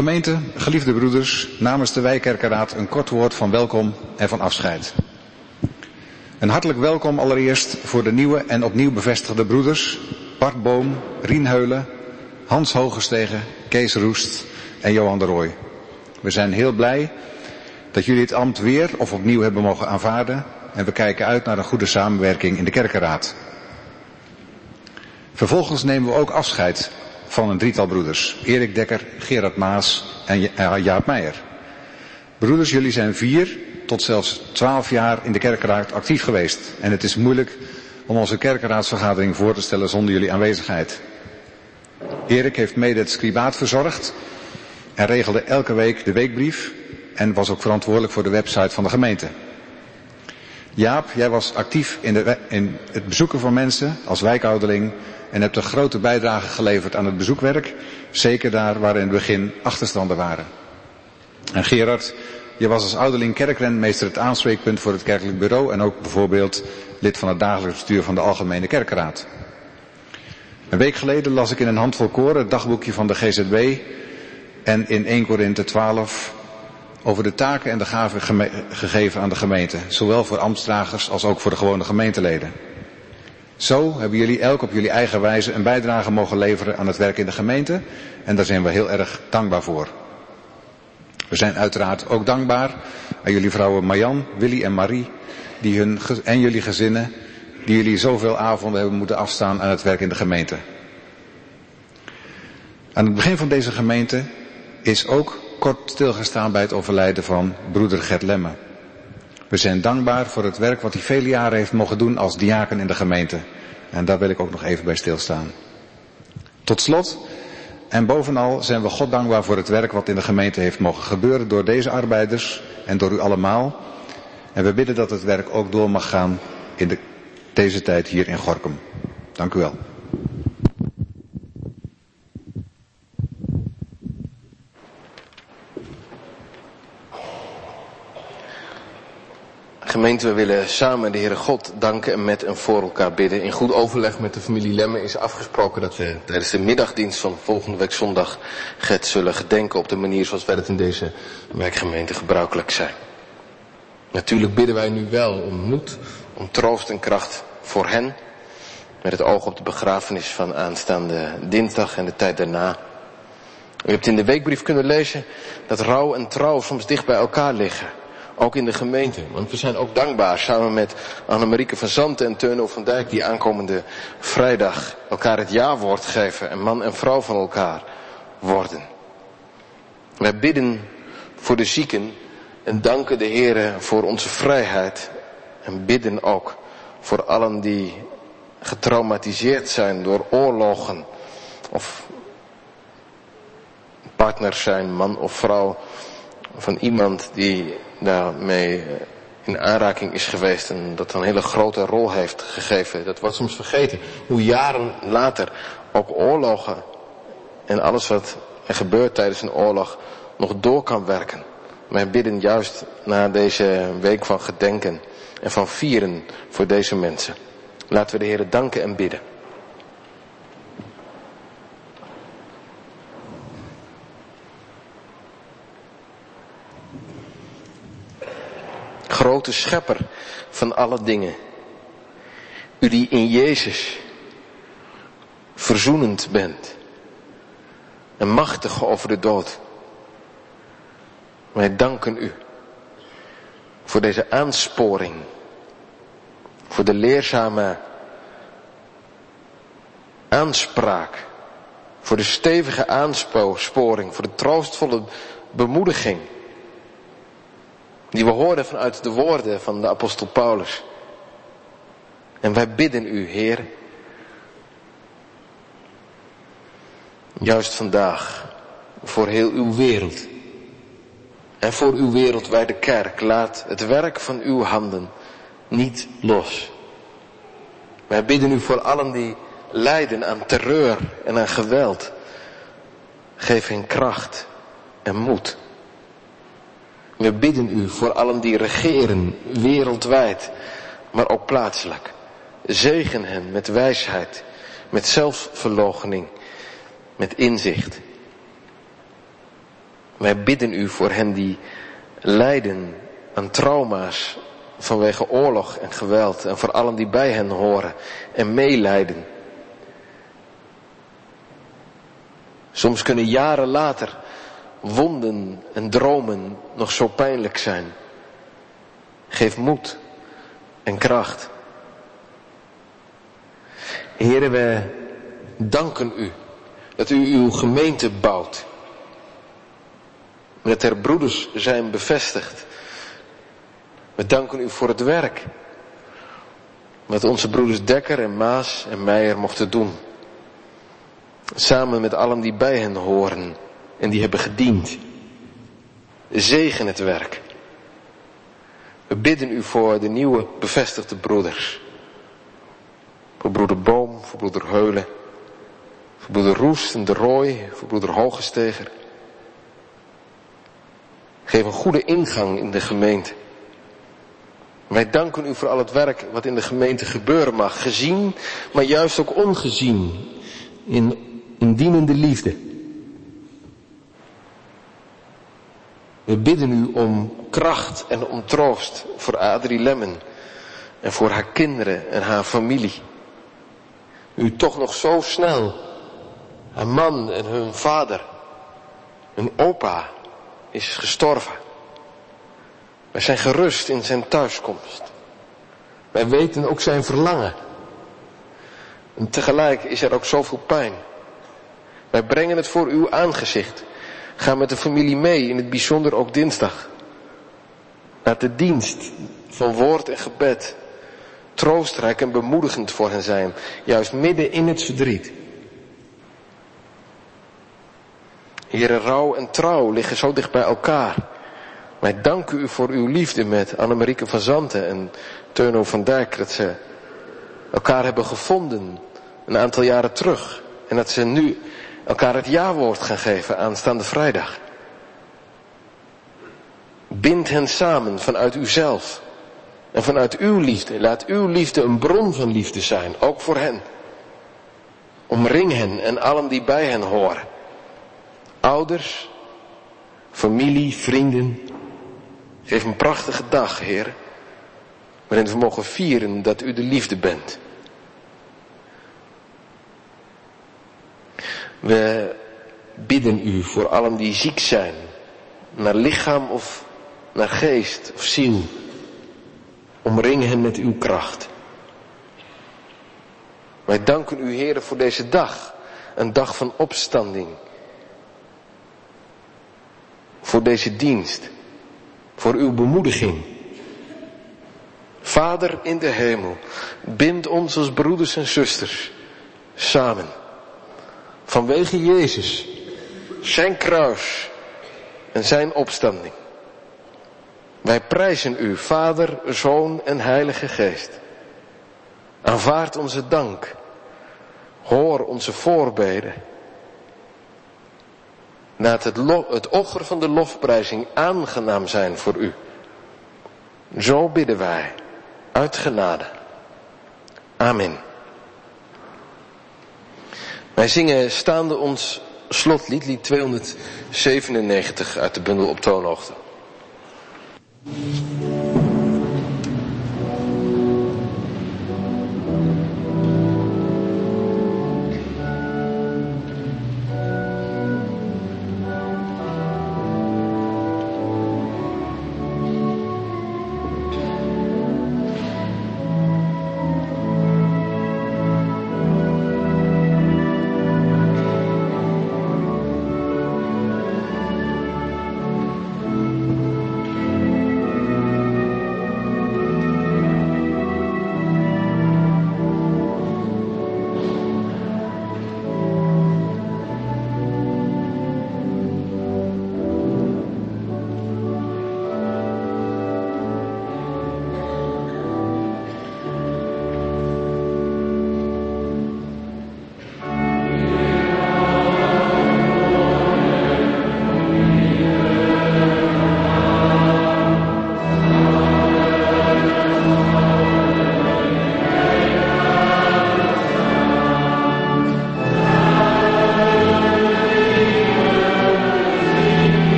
Gemeente, geliefde broeders, namens de Wijkerkenraad een kort woord van welkom en van afscheid. Een hartelijk welkom allereerst voor de nieuwe en opnieuw bevestigde broeders Bart Boom, Rien Heulen, Hans Hogestegen, Kees Roest en Johan de Rooij. We zijn heel blij dat jullie het ambt weer of opnieuw hebben mogen aanvaarden en we kijken uit naar een goede samenwerking in de Kerkenraad. Vervolgens nemen we ook afscheid van een drietal broeders. Erik Dekker, Gerard Maas en Jaap Meijer. Broeders, jullie zijn 4 tot zelfs 12 jaar in de Kerkenraad actief geweest. En het is moeilijk om onze Kerkenraadsvergadering voor te stellen zonder jullie aanwezigheid. Erik heeft mede het scribaat verzorgd en regelde elke week de weekbrief en was ook verantwoordelijk voor de website van de gemeente. Jaap, jij was actief in het bezoeken van mensen als wijkouderling en hebt een grote bijdrage geleverd aan het bezoekwerk, zeker daar waar in het begin achterstanden waren. En Gerard, je was als ouderling kerkrenmeester het aanspreekpunt voor het kerkelijk bureau en ook bijvoorbeeld lid van het dagelijks bestuur van de Algemene Kerkenraad. Een week geleden las ik in een handvol koren het dagboekje van de GZB en in 1 Korinthe 12 over de taken en de gaven gegeven aan de gemeente, zowel voor ambtsdragers als ook voor de gewone gemeenteleden. Zo hebben jullie elk op jullie eigen wijze een bijdrage mogen leveren aan het werk in de gemeente en daar zijn we heel erg dankbaar voor. We zijn uiteraard ook dankbaar aan jullie vrouwen Marjan, Willy en Marie en jullie gezinnen die jullie zoveel avonden hebben moeten afstaan aan het werk in de gemeente. Aan het begin van deze gemeente is ook kort stilgestaan bij het overlijden van broeder Gert Lemme. We zijn dankbaar voor het werk wat hij vele jaren heeft mogen doen als diaken in de gemeente. En daar wil ik ook nog even bij stilstaan. Tot slot en bovenal zijn we God dankbaar voor het werk wat in de gemeente heeft mogen gebeuren door deze arbeiders en door u allemaal. En we bidden dat het werk ook door mag gaan in deze tijd hier in Gorinchem. Dank u wel. Gemeente, we willen samen de Heere God danken en met en voor elkaar bidden. In goed overleg met de familie Lemme is afgesproken dat we tijdens de middagdienst van volgende week zondag Gert zullen gedenken op de manier zoals wij dat in deze wijkgemeente gebruikelijk zijn. Natuurlijk bidden wij nu wel om moed, om troost en kracht voor hen, met het oog op de begrafenis van aanstaande dinsdag en de tijd daarna. U hebt in de weekbrief kunnen lezen dat rouw en trouw soms dicht bij elkaar liggen. Ook in de gemeente, want we zijn ook dankbaar samen met Annemarieke van Zanten en Teuno van Dijk die aankomende vrijdag elkaar het ja-woord geven en man en vrouw van elkaar worden. Wij bidden voor de zieken en danken de Heere voor onze vrijheid en bidden ook voor allen die getraumatiseerd zijn door oorlogen of partners zijn, man of vrouw van iemand die daarmee in aanraking is geweest en dat een hele grote rol heeft gegeven. Dat wordt soms vergeten. Hoe jaren later ook oorlogen en alles wat er gebeurt tijdens een oorlog nog door kan werken. Wij bidden juist na deze week van gedenken en van vieren voor deze mensen. Laten we de Heere danken en bidden. Grote schepper van alle dingen. U die in Jezus verzoenend bent. En machtig over de dood. Wij danken u voor deze aansporing. Voor de leerzame aanspraak. Voor de stevige aansporing. Voor de troostvolle bemoediging. Die we hoorden vanuit de woorden van de apostel Paulus. En wij bidden u, Heer. Juist vandaag. Voor heel uw wereld. En voor uw wereldwijde kerk. Laat het werk van uw handen niet los. Wij bidden u voor allen die lijden aan terreur en aan geweld. Geef hen kracht en moed. We bidden u voor allen die regeren, wereldwijd, maar ook plaatselijk. Zegen hen met wijsheid, met zelfverloochening, met inzicht. Wij bidden u voor hen die lijden aan trauma's vanwege oorlog en geweld. En voor allen die bij hen horen en meelijden. Soms kunnen jaren later wonden en dromen nog zo pijnlijk zijn. Geef moed en kracht. Heren, wij danken u dat u uw gemeente bouwt. Dat er broeders zijn bevestigd. We danken u voor het werk. Wat onze broeders Dekker en Maas en Meijer mochten doen. Samen met allen die bij hen horen en die hebben gediend. Zegen het werk. We bidden u voor de nieuwe bevestigde broeders. Voor broeder Boom, voor broeder Heulen. Voor broeder Roest en de Rooi, voor broeder Hogesteger. Geef een goede ingang in de gemeente. Wij danken u voor al het werk wat in de gemeente gebeuren mag. Gezien, maar juist ook ongezien. In dienende liefde. We bidden u om kracht en om troost voor Adrie Lemmen. En voor haar kinderen en haar familie. U toch nog zo snel. Haar man en hun vader. Hun opa is gestorven. Wij zijn gerust in zijn thuiskomst. Wij weten ook zijn verlangen. En tegelijk is er ook zoveel pijn. Wij brengen het voor uw aangezicht. Ga met de familie mee, in het bijzonder ook dinsdag. Laat de dienst van woord en gebed troostrijk en bemoedigend voor hen zijn. Juist midden in het verdriet. Here, rouw en trouw liggen zo dicht bij elkaar. Wij danken u voor uw liefde met Annemarieke van Zanten en Teuno van Dijk. Dat ze elkaar hebben gevonden een aantal jaren terug. En dat ze nu elkaar het jawoord gaan geven aanstaande vrijdag. Bind hen samen vanuit uzelf. En vanuit uw liefde. Laat uw liefde een bron van liefde zijn. Ook voor hen. Omring hen en allen die bij hen horen. Ouders, familie, vrienden. Geef een prachtige dag, Heer. Waarin we mogen vieren dat u de liefde bent. We bidden u voor allen die ziek zijn. Naar lichaam of naar geest of ziel. Omring hen met uw kracht. Wij danken u, Heer, voor deze dag. Een dag van opstanding. Voor deze dienst. Voor uw bemoediging. Vader in de hemel, bind ons als broeders en zusters samen. Vanwege Jezus, zijn kruis en zijn opstanding. Wij prijzen u, Vader, Zoon en Heilige Geest. Aanvaard onze dank. Hoor onze voorbeden. Laat het offer van de lofprijzing aangenaam zijn voor u. Zo bidden wij, uit genade. Amen. Wij zingen staande ons slotlied, lied 297 uit de bundel Op Toonhoogte.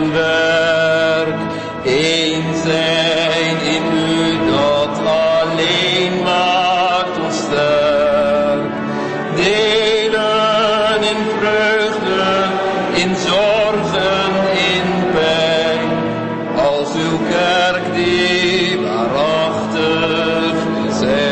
uw werk. Eén zijn in u, dat alleen maakt ons sterk. Delen in vreugde, in zorgen, in pijn. Als uw kerk die waarachtig zijn.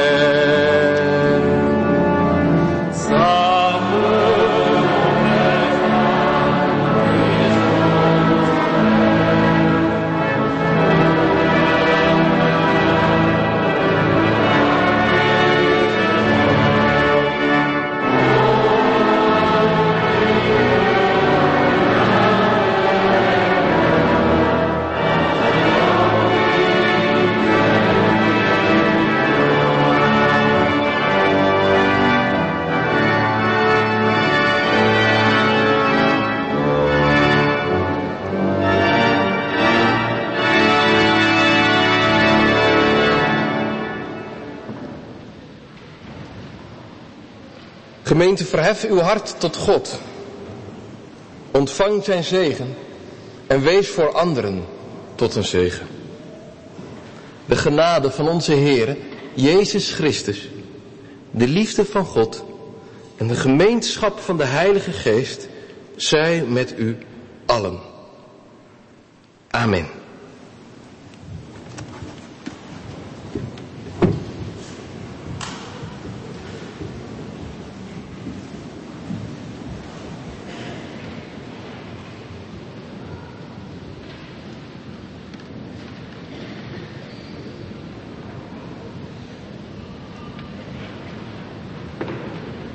Gemeente, verhef uw hart tot God. Ontvang zijn zegen en wees voor anderen tot een zegen. De genade van onze Heere, Jezus Christus, de liefde van God en de gemeenschap van de Heilige Geest zij met u allen. Amen.